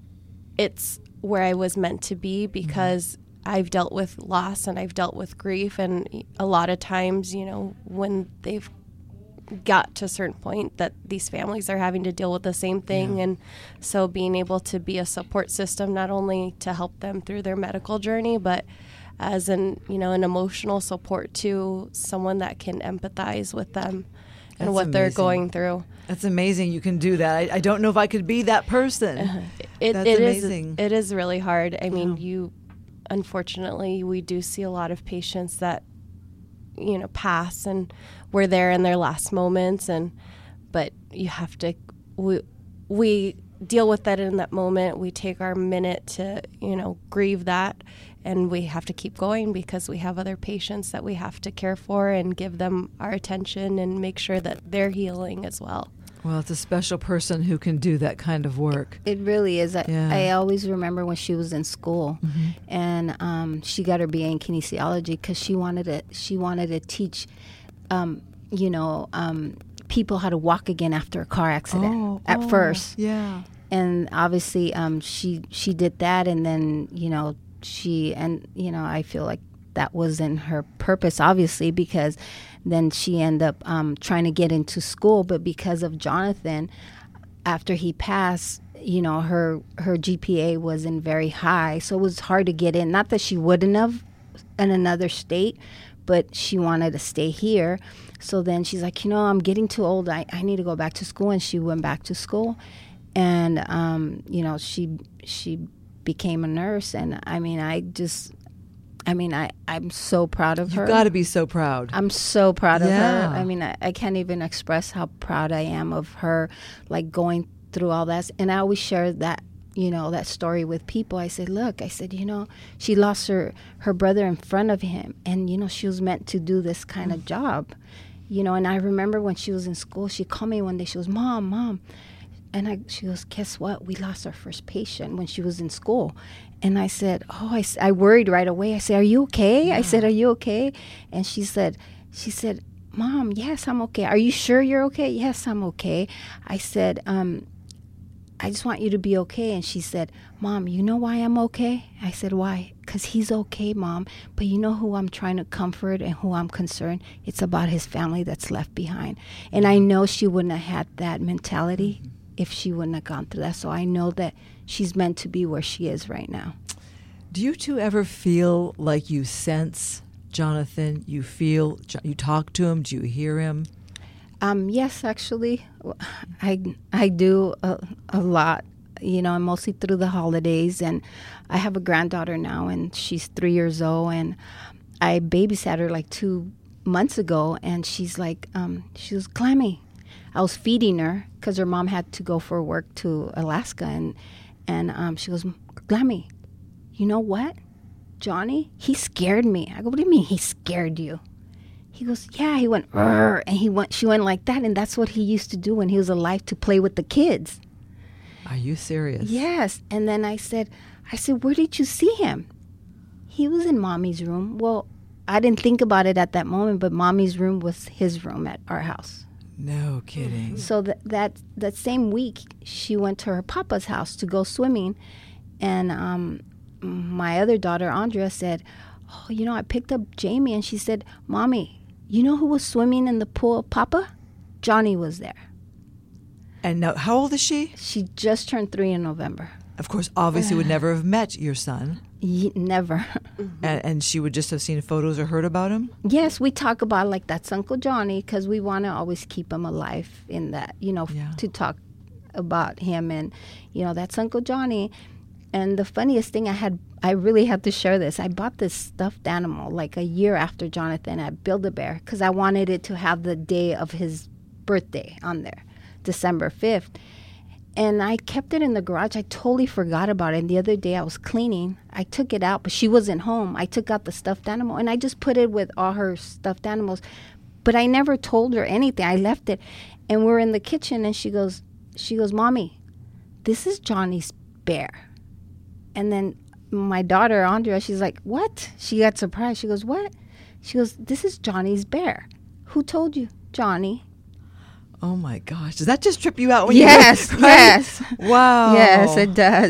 it's where I was meant to be, because mm-hmm. I've dealt with loss and I've dealt with grief, and a lot of times, you know, when they've got to a certain point that these families are having to deal with the same thing. Yeah. And so being able to be a support system, not only to help them through their medical journey, but as an, you know, an emotional support to someone that can empathize with them and That's what amazing. they're going through. That's amazing. You can do that. I, I don't know if I could be that person. Uh, it, That's it amazing. Is, it is really hard. I mean, Yeah. you, unfortunately, we do see a lot of patients that, you know, pass and we're there in their last moments, and but you have to, we, we deal with that in that moment. We take our minute to, you know, grieve that, and we have to keep going because we have other patients that we have to care for and give them our attention and make sure that they're healing as well. Well, it's a special person who can do that kind of work. It really is. I, Yeah. I always remember when she was in school, Mm-hmm. and um, she got her B A in kinesiology because she wanted to. She wanted to teach, um, you know, um, people how to walk again after a car accident. Oh, at oh, first, Yeah. and obviously, um, she she did that, and then you know she and you know I feel like that wasn't her purpose, obviously, because then she ended up um, trying to get into school, but because of Jonathan, after he passed, you know, her her G P A wasn't very high, so it was hard to get in. Not that she wouldn't have in another state, but she wanted to stay here. So then she's like, you know, I'm getting too old. I, I need to go back to school, and she went back to school, and um, you know, she she became a nurse, and I mean, I just. I mean, I, I'm so proud of her. You've got to be so proud. I'm so proud of Yeah. her. I mean, I, I can't even express how proud I am of her, like going through all that. And I always share that, you know, that story with people. I said, look, I said, you know, she lost her, her brother in front of him. And, you know, she was meant to do this kind of job, you know. And I remember when she was in school, she called me one day. She goes, Mom, Mom. And I, she goes, guess what? We lost our first patient when she was in school. And I said, oh, I, I worried right away. I said, are you okay? Yeah. I said, are you okay? And she said, she said, Mom, yes, I'm okay. Are you sure you're okay? Yes, I'm okay. I said, um, I just want you to be okay. And she said, Mom, you know why I'm okay? I said, why? Because he's okay, Mom. But you know who I'm trying to comfort and who I'm concerned? It's about his family that's left behind. And I know she wouldn't have had that mentality mm-hmm. if she wouldn't have gone through that. So I know that she's meant to be where she is right now. Do you two ever feel like you sense Jonathan? You feel, you talk to him? Do you hear him? Um, yes, actually, I I do a, a lot, you know, mostly through the holidays. And I have a granddaughter now, and she's three years old. And I babysat her like two months ago, and she's like, um, she was clammy. I was feeding her because her mom had to go for work to Alaska, and and um, she goes, Glammy, you know what? Johnny, he scared me. I go, what do you mean he scared you? He goes, yeah, he went, Rrr, and he went, she went like that, and that's what he used to do when he was alive, to play with the kids. Are you serious? Yes. And then I said, I said, where did you see him? He was in Mommy's room. Well, I didn't think about it at that moment, but Mommy's room was his room at our house. No kidding. So that that that same week, she went to her papa's house to go swimming, and um, my other daughter, Andrea, said, oh, you know, I picked up Jamie, and she said, Mommy, you know who was swimming in the pool, Papa? Johnny was there. And now, how old is she? She just turned three in November. Of course, obviously would never have met your son. Ye- never. and, and she would just have seen photos or heard about him? Yes, we talk about, like, that's Uncle Johnny, because we want to always keep him alive in that, you know, Yeah. f- to talk about him. And, you know, that's Uncle Johnny. And the funniest thing, I had, I really had to share this. I bought this stuffed animal like a year after Jonathan at Build-A-Bear, because I wanted it to have the day of his birthday on there, December fifth. And I kept it in the garage. I totally forgot about it. And the other day I was cleaning. I took it out, but she wasn't home. I took out the stuffed animal, and I just put it with all her stuffed animals. But I never told her anything. I left it. And we're in the kitchen, and she goes, she goes, Mommy, this is Johnny's bear. And then my daughter, Andrea, she's like, what? She got surprised. She goes, what? She goes, this is Johnny's bear. Who told you? Johnny. Oh, my gosh. Does that just trip you out when yes, you Yes, yes. Wow. Yes, it does.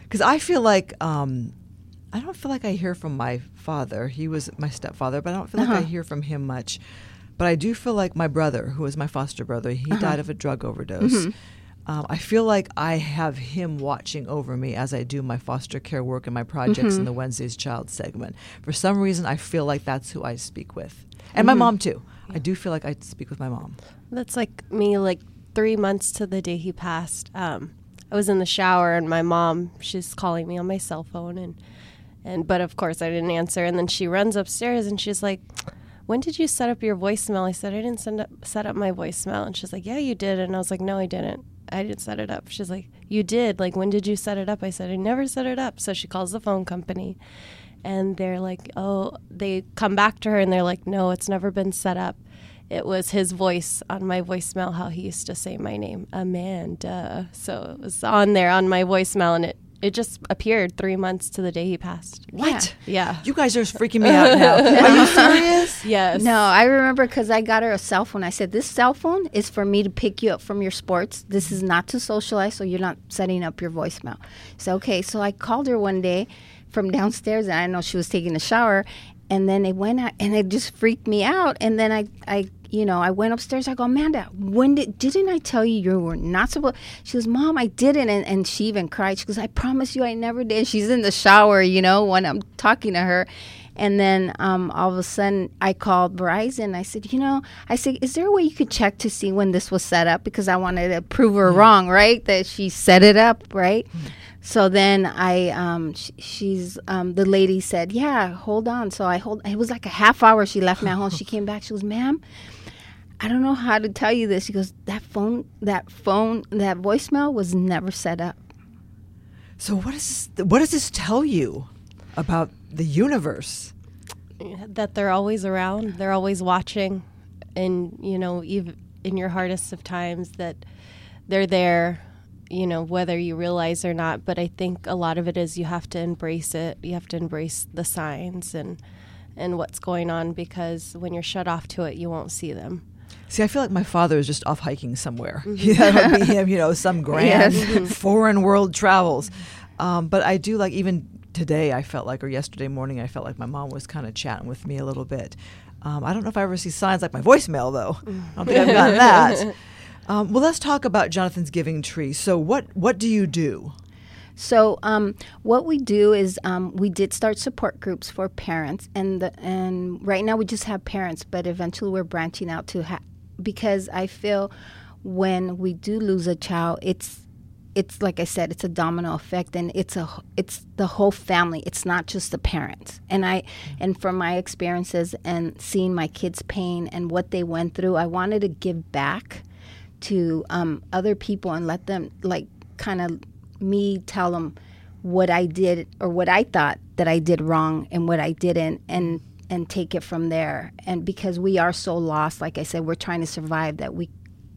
Because I feel like um, I don't feel like I hear from my father. He was my stepfather, but I don't feel Uh-huh. like I hear from him much. But I do feel like my brother, who was my foster brother, he Uh-huh. died of a drug overdose. Mhm. Um, I feel like I have him watching over me as I do my foster care work and my projects in Mhm. the Wednesday's Child segment. For some reason, I feel like that's who I speak with. And my Mhm. mom, too. I do feel like I speak with my mom. That's like me, like three months to the day he passed. Um, I was in the shower and my mom, she's calling me on my cell phone, and and but of course I didn't answer. And then she runs upstairs and she's like, "When did you set up your voicemail?" I said, "I didn't send up, set up my voicemail." And she's like, "Yeah, you did." And I was like, "No, I didn't. I didn't set it up." She's like, "You did. Like, when did you set it up?" I said, "I never set it up." So she calls the phone company, and they're like, "Oh," they come back to her and they're like, "No, it's never been set up. It was his voice on my voicemail, how he used to say my name, Amanda." So it was on there on my voicemail, and it, it just appeared three months to the day he passed. What? Yeah. You guys are freaking me out now. Are you serious? Yes. No, I remember because I got her a cell phone. I said, "This cell phone is for me to pick you up from your sports. This is not to socialize, so you're not setting up your voicemail." So, okay. So I called her one day from downstairs, and I know she was taking a shower. And then it went out, and it just freaked me out. And then I, I, you know, I went upstairs. I go, "Amanda, when did, didn't I tell you you were not supposed?" She goes, "Mom, I didn't." And, and she even cried. She goes, "I promise you I never did." She's in the shower, you know, when I'm talking to her. And then um, all of a sudden, I called Verizon. I said, you know, I said, "Is there a way you could check to see when this was set up?" Because I wanted to prove her wrong, right? That she set it up, right? Mm-hmm. So then I, um, sh- she's, um, the lady said, "Yeah, hold on." So I hold, it was like a half hour. She left me at home. She came back. She goes, "Ma'am, I don't know how to tell you this." She goes, that phone, that phone, that voicemail was never set up. So what is this, what does this tell you about the universe? That they're always around, they're always watching, and you know, even in your hardest of times, that they're there, you know, whether you realize or not. But I think a lot of it is you have to embrace it. You have to embrace the signs and and what's going on, because when you're shut off to it, you won't see them. See, I feel like my father is just off hiking somewhere. Mm-hmm. That would be him, you know, some grand yes. foreign world travels. Um, but I do like, even today I felt like, or yesterday morning, I felt like my mom was kind of chatting with me a little bit. Um, I don't know if I ever see signs like my voicemail, though. I don't think I've gotten that. Um, well, let's talk about Jonathan's Giving Tree. So what, what do you do? So um, what we do is um, we did start support groups for parents, and the, and right now we just have parents, but eventually we're branching out to ha- because I feel when we do lose a child, it's it's like I said, it's a domino effect, and it's a it's the whole family. It's not just the parents. And I and from my experiences and seeing my kids' pain and what they went through, I wanted to give back to um, other people and let them, like, kind of me tell them what I did or what I thought that I did wrong and what I didn't, and and take it from there. And because we are so lost, like I said, we're trying to survive, that we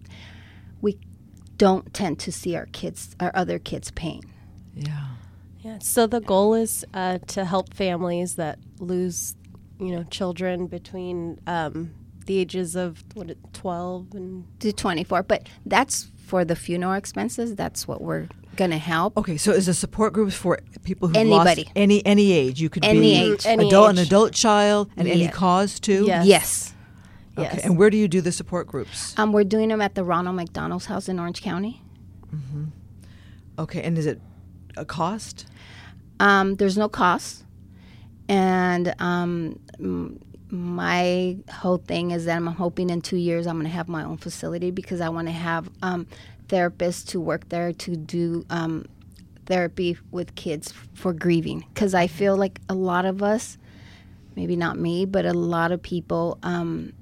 we don't tend to see our kids, our other kids' pain. Yeah. Yeah. So the goal is uh, to help families that lose, you know, children between um, the ages of what, twelve and to twenty-four. But that's for the funeral expenses. That's what we're going to help. Okay, so is the support groups for people who Anybody. lost any any age? You could Any be age. Any adult, age. an adult child, and any Yeah. cause too. Yes. Yes. Okay. Yes. And where do you do the support groups? Um, we're doing them at the Ronald McDonald's house in Orange County. Mm-hmm. Okay, and is it a cost? Um, there's no cost. And um, m- my whole thing is that I'm hoping in two years I'm going to have my own facility, because I want to have um, therapists to work there to do um, therapy with kids for grieving. Because I feel like a lot of us, maybe not me, but a lot of people, um,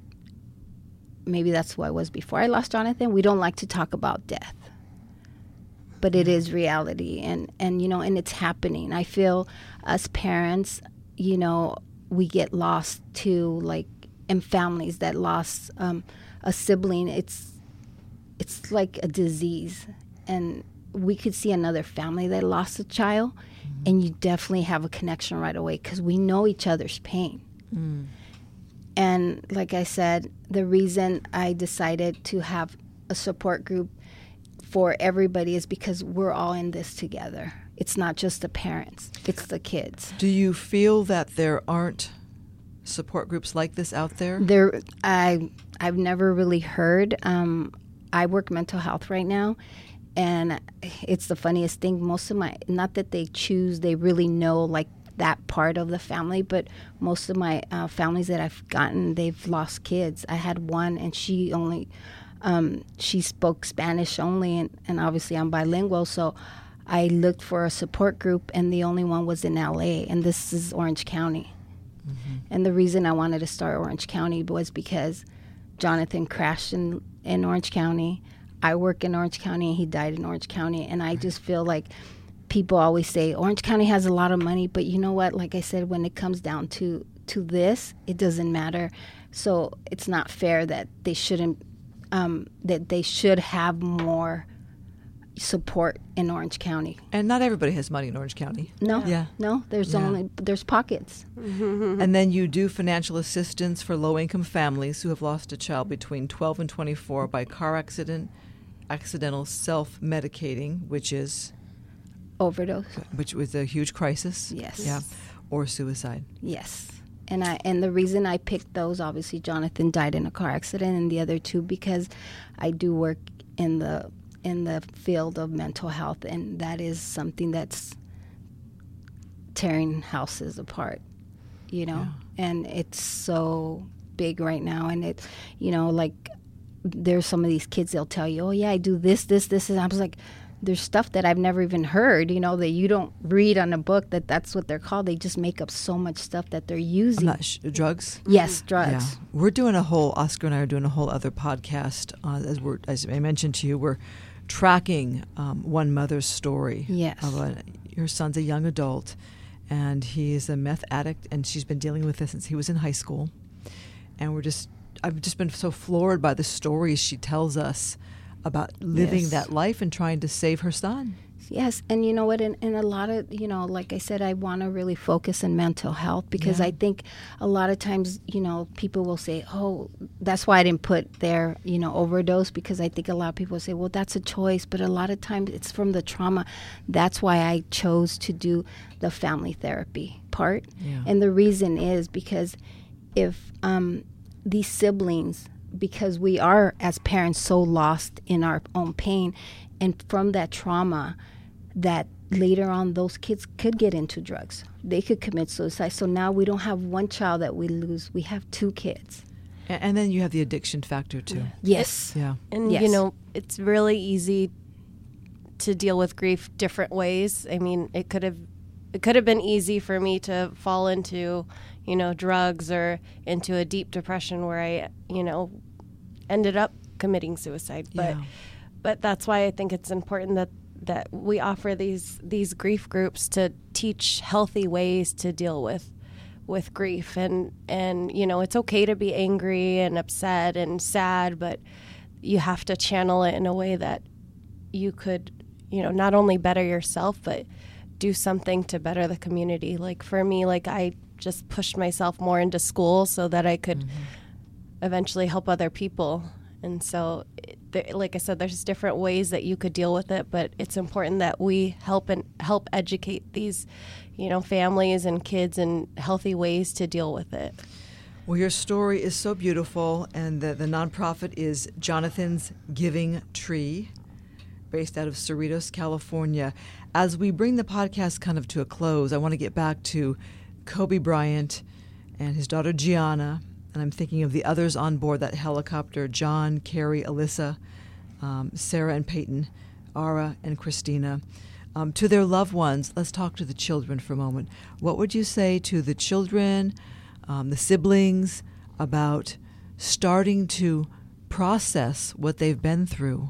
maybe that's who I was before I lost Jonathan, we don't like to talk about death. But it is reality, and, and, you know, and it's happening. I feel as parents, you know, we get lost too, like, in families that lost um, a sibling. It's it's like a disease, and we could see another family that lost a child, mm-hmm. and you definitely have a connection right away, because we know each other's pain. Mm. And like I said, the reason I decided to have a support group for everybody is because we're all in this together. It's not just the parents, it's the kids. Do you feel that there aren't support groups like this out there? There, I, I've never really heard. Um, I work mental health right now, and it's the funniest thing. Most of my, not that they choose, they really know like that part of the family, but most of my uh, families that I've gotten, they've lost kids. I had one, and she only, um, she spoke Spanish only, and, and obviously I'm bilingual, so I looked for a support group, and the only one was in L A, and this is Orange County. Mm-hmm. And the reason I wanted to start Orange County was because Jonathan crashed in, in Orange County. I work in Orange County, and he died in Orange County, and I just feel like people always say Orange County has a lot of money, but you know what? Like I said, when it comes down to, to this, it doesn't matter. So it's not fair that they shouldn't, um, that they should have more support in Orange County. And not everybody has money in Orange County. No, yeah. no, there's Yeah. only, there's pockets. And then you do financial assistance for low-income families who have lost a child between twelve and twenty-four by car accident, accidental self-medicating, which is Overdose. which was a huge crisis. Yes. Yeah. Or suicide. Yes. And I and the reason I picked those, obviously Jonathan died in a car accident, and the other two because I do work in the in the field of mental health, and that is something that's tearing houses apart, you know. Yeah. And it's so big right now, and it, you know, like there's some of these kids, they'll tell you, oh yeah, I do this, this, this, and I was like, there's stuff that I've never even heard, you know, that you don't read on a book that that's what they're called. They just make up so much stuff that they're using. I'm not sh- drugs? Yes, drugs. Yeah. We're doing a whole, Oscar and I are doing a whole other podcast. Uh, as we're, as I mentioned to you, we're tracking um, one mother's story. Yes. Of a, her son's a young adult, and he is a meth addict, and she's been dealing with this since he was in high school. And we're just, I've just been so floored by the stories she tells us about living Yes. that life and trying to save her son. Yes, and you know what, in, in a lot of, you know, like I said, I want to really focus on mental health because Yeah. I think a lot of times, you know, people will say, oh, that's why I didn't put there, you know, overdose, because I think a lot of people say, well, that's a choice, but a lot of times it's from the trauma. That's why I chose to do the family therapy part. Yeah. And the reason is because if um, these siblings, because we are as parents so lost in our own pain, and from that trauma, that later on those kids could get into drugs. They could commit suicide. So now we don't have one child that we lose. We have two kids. And, and then you have the addiction factor too. Yes. Yeah. And, Yes. you know, it's really easy to deal with grief different ways. I mean, it could have it could have been easy for me to fall into, you know, drugs or into a deep depression where I, you know, ended up committing suicide. But Yeah. but that's why I think it's important that that we offer these these grief groups to teach healthy ways to deal with with grief. And and you know, it's okay to be angry and upset and sad, but you have to channel it in a way that you could, you know, not only better yourself but do something to better the community. Like for me, like I just pushed myself more into school so that I could mm-hmm. eventually help other people. And so, it, like I said, there's different ways that you could deal with it, but it's important that we help and help educate these, you know, families and kids in healthy ways to deal with it. Well, your story is so beautiful, and the, the nonprofit is Jonathan's Giving Tree, based out of Cerritos, California. As we bring the podcast kind of to a close, I want to get back to Kobe Bryant and his daughter Gianna. And I'm thinking of the others on board that helicopter, John, Carrie, Alyssa, um, Sarah and Peyton, Ara and Christina. Um, to their loved ones, let's talk to the children for a moment. What would you say to the children, um, the siblings, about starting to process what they've been through?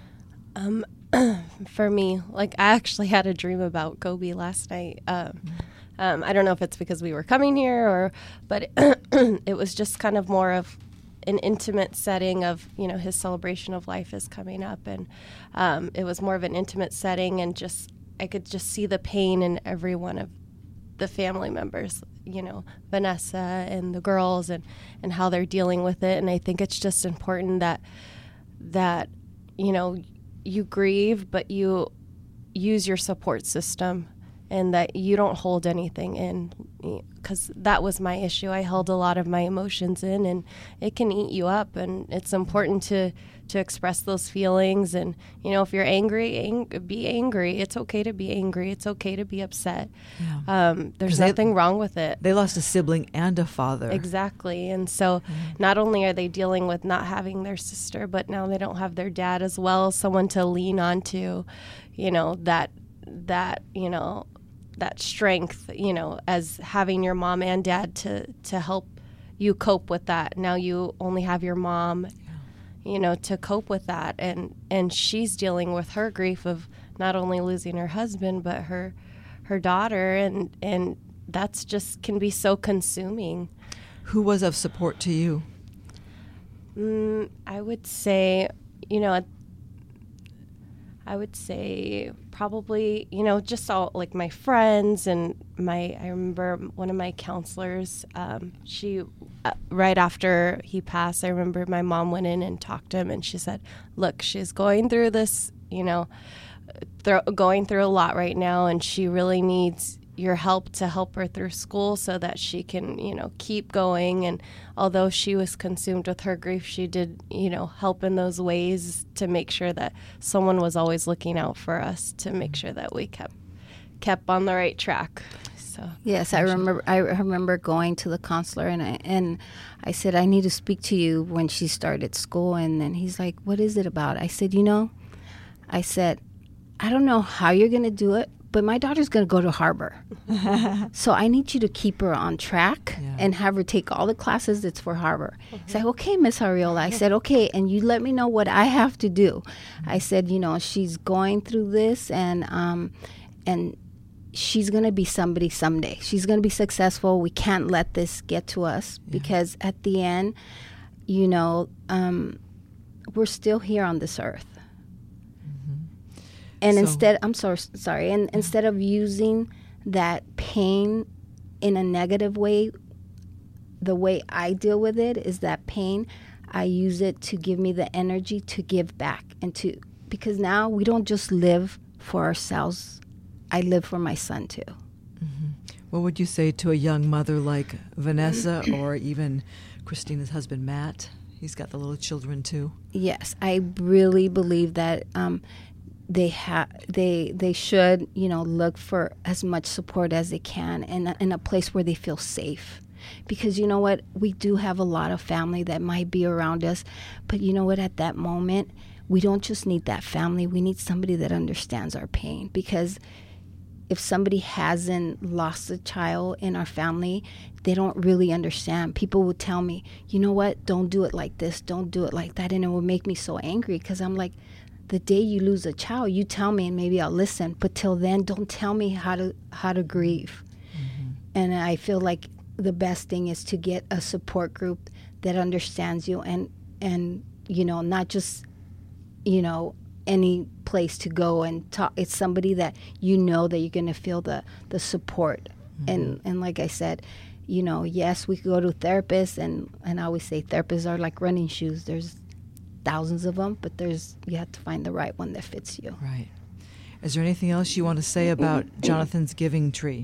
Um, for me, like I actually had a dream about Kobe last night. Um, mm-hmm. Um, I don't know if it's because we were coming here or, but it, it was just kind of more of an intimate setting of, you know, his celebration of life is coming up. And um, it was more of an intimate setting, and just, I could just see the pain in every one of the family members, you know, Vanessa and the girls, and, and how they're dealing with it. And I think it's just important that, that, you know, you grieve, but you use your support system and that you don't hold anything in, because that was my issue. I held a lot of my emotions in, and it can eat you up, and it's important to to express those feelings. And, you know, if you're angry, ang- be angry. It's okay to be angry. It's okay to be upset. Yeah. Um, there's nothing they, wrong with it. They lost a sibling and a father. Exactly. And so mm-hmm. not only are they dealing with not having their sister, but now they don't have their dad as well, someone to lean on to, you know, that, that, you know, that strength, you know, as having your mom and dad to, to help you cope with that. Now you only have your mom, you know, to cope with that. And, and she's dealing with her grief of not only losing her husband, but her, her daughter. And, and that's just can be so consuming. Who was of support to you? Mm, I would say, you know, I would say probably, you know, just all like my friends and my, I remember one of my counselors, um, she, uh, right after he passed, I remember my mom went in and talked to him, and she said, look, she's going through this, you know, thro- going through a lot right now, and she really needs your help to help her through school so that she can, you know, keep going. And although she was consumed with her grief, she did, you know, help in those ways to make sure that someone was always looking out for us, to make sure that we kept kept on the right track. So yes, I remember. I remember going to the counselor, and I and I said, I need to speak to you when she started school. And then he's like, what is it about? I said, you know, I said, I don't know how you're going to do it, but my daughter's going to go to Harbor. So I need you to keep her on track yeah. and have her take all the classes that's for Harbor. Mm-hmm. He's like, okay, Miss Arreola. I said, okay, and you let me know what I have to do. Mm-hmm. I said, you know, she's going through this, and um, and she's going to be somebody someday. She's going to be successful. We can't let this get to us yeah. because at the end, you know, um, we're still here on this earth. And so, instead, I'm so sorry, and instead of using that pain in a negative way, the way I deal with it is that pain, I use it to give me the energy to give back, and to, because now we don't just live for ourselves, I live for my son too. Mm-hmm. What would you say to a young mother like Vanessa or even Christina's husband, Matt? He's got the little children too. Yes, I really believe that um, they have they they should, you know, look for as much support as they can, and in a place where they feel safe. Because you know what, we do have a lot of family that might be around us, but you know what, at that moment, we don't just need that family, we need somebody that understands our pain. Because if somebody hasn't lost a child in our family, they don't really understand. People will tell me, you know what, don't do it like this, don't do it like that, and it will make me so angry, because I'm like, the day you lose a child, you tell me and maybe I'll listen, but till then, don't tell me how to how to grieve. Mm-hmm. And I feel like the best thing is to get a support group that understands you, and and you know, not just, you know, any place to go and talk. It's somebody that you know that you're going to feel the the support. Mm-hmm. And and like I said, you know, yes, we could go to therapists, and and I always say therapists are like running shoes. There's thousands of them, but there's you have to find the right one that fits you. Right. Is there anything else you want to say about Jonathan's Giving Tree?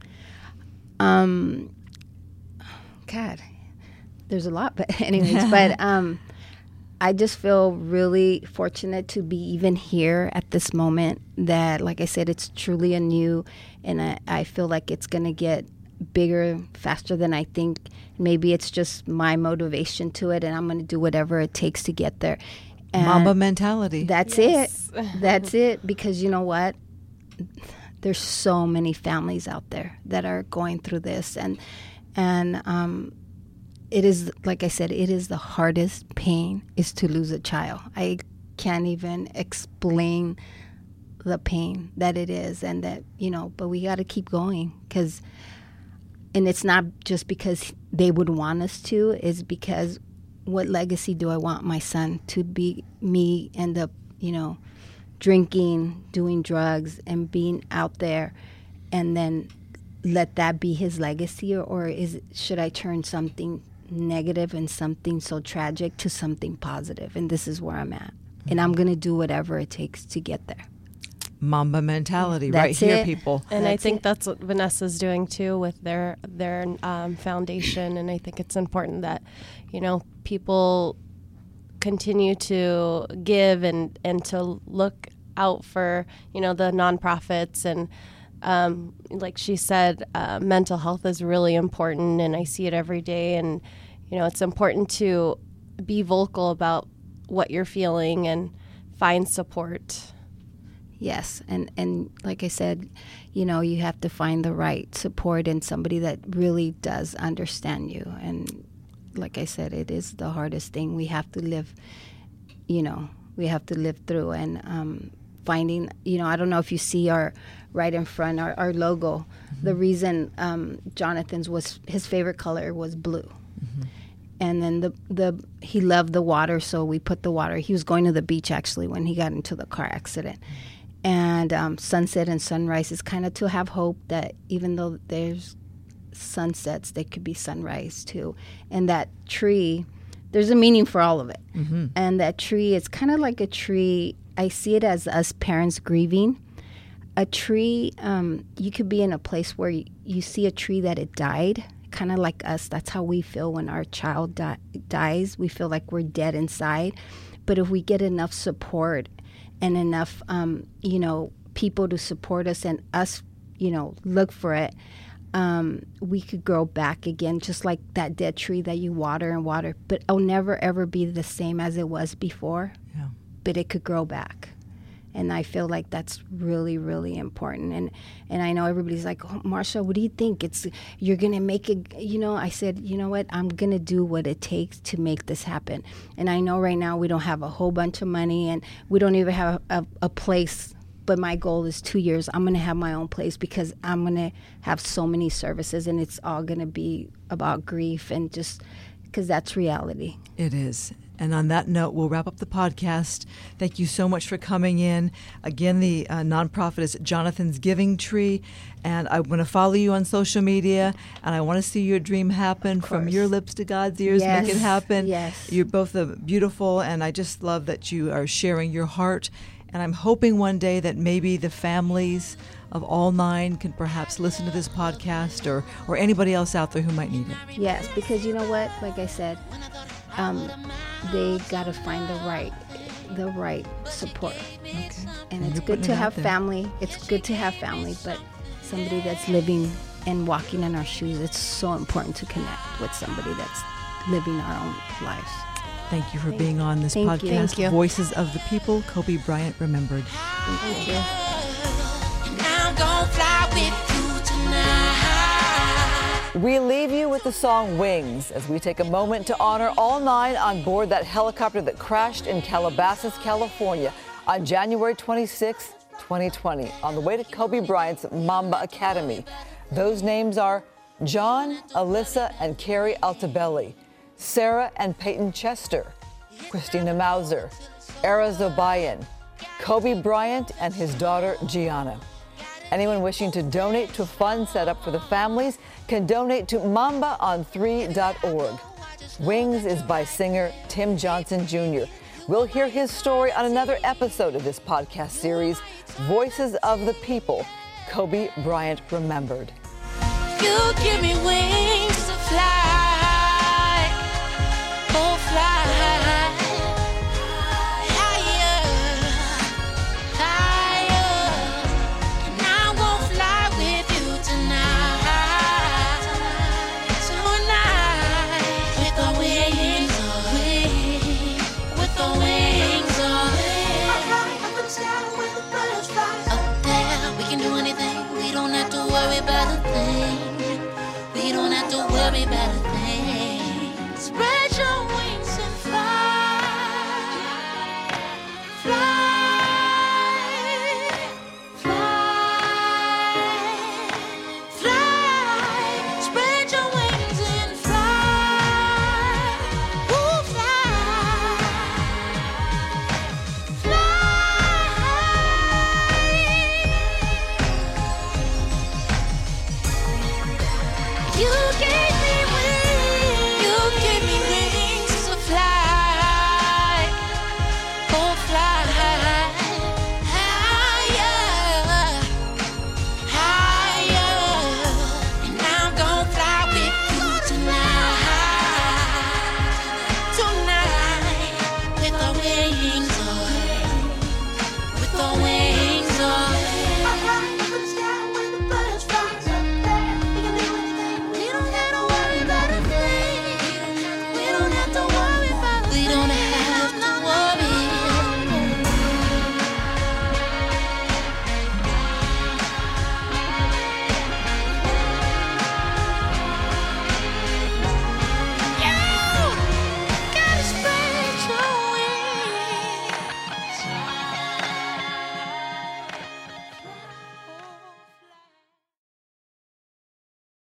Um, God, there's a lot, but anyways, but um, I just feel really fortunate to be even here at this moment. That, like I said, it's truly a new, and I, I feel like it's gonna get bigger faster than I think. Maybe it's just my motivation to it, and I'm going to do whatever it takes to get there. And Mamba mentality. That's yes. it. That's it. Because you know what? There's so many families out there that are going through this, and and um, it is, like I said, it is the hardest pain is to lose a child. I can't even explain the pain that it is, and that, you know, but we got to keep going, because. And it's not just because they would want us to, it's because what legacy do I want my son to be? Me end up, you know, drinking, doing drugs, and being out there, and then let that be his legacy? Or, or is should I turn something negative and something so tragic to something positive? And this is where I'm at. Mm-hmm. And I'm going to do whatever it takes to get there. Mamba mentality That's right here, it. people. And I That's think it. that's what Vanessa's doing too with their their um, foundation. And I think it's important that, you know, people continue to give and, and to look out for, you know, the nonprofits. And um, like she said, uh, mental health is really important, and I see it every day. And, you know, it's important to be vocal about what you're feeling and find support. Yes, and, and like I said, you know, you have to find the right support and somebody that really does understand you. And like I said, it is the hardest thing we have to live, you know, we have to live through. And um, finding, you know, I don't know if you see our right in front, our, our logo. Mm-hmm. The reason um, Jonathan's was, his favorite color was blue. Mm-hmm. And then the the he loved the water, so we put the water. He was going to the beach, actually, when he got into the car accident. And um, sunset and sunrise is kind of to have hope that even though there's sunsets, there could be sunrise too. And that tree, there's a meaning for all of it. Mm-hmm. And that tree, it's kind of like a tree. I see it as us parents grieving. A tree, um, you could be in a place where you, you see a tree that it died, kind of like us. That's how we feel when our child di- dies. We feel like we're dead inside. But if we get enough support and enough, um, you know, people to support us and us, you know, look for it, um, we could grow back again, just like that dead tree that you water and water. But it'll never, ever be the same as it was before. Yeah. But it could grow back. And I feel like that's really, really important. And and I know everybody's like, oh, Marsha, what do you think? It's you're going to make it, you know, I said, you know what? I'm going to do what it takes to make this happen. And I know right now we don't have a whole bunch of money and we don't even have a, a, a place. But my goal is two years. I'm going to have my own place because I'm going to have so many services, and it's all going to be about grief and just because that's reality. It is. And on that note, we'll wrap up the podcast. Thank you so much for coming in. Again, the uh, nonprofit is Jonathan's Giving Tree. And I want to follow you on social media. And I want to see your dream happen from your lips to God's ears. Yes. Make it happen. Yes. You're both uh, beautiful. And I just love that you are sharing your heart. And I'm hoping one day that maybe the families of all nine can perhaps listen to this podcast, or, or anybody else out there who might need it. Yes, because you know what? Like I said, um, they got to find the right, the right support. Okay. And, And it's you're good putting to it out have there. family. It's good to have family, but somebody that's living and walking in our shoes. It's so important to connect with somebody that's living our own lives. Thank you for Thank being on this Thank podcast. you. Thank you. Voices of the People, Kobe Bryant Remembered. Thank you. And I'm gonna fly with you tonight. We leave you with the song Wings as we take a moment to honor all nine on board that helicopter that crashed in Calabasas, California on January twenty-sixth, twenty twenty, on the way to Kobe Bryant's Mamba Academy. Those names are John, Alyssa, and Carrie Altabelli, Sarah and Peyton Chester, Christina Mauser, Era Zobayan, Kobe Bryant, and his daughter Gianna. Anyone wishing to donate to a fund set up for the families can donate to mamba on three dot org. Wings is by singer Tim Johnson Junior We'll hear his story on another episode of this podcast series, Voices of the People, Kobe Bryant Remembered. You give me wings to fly.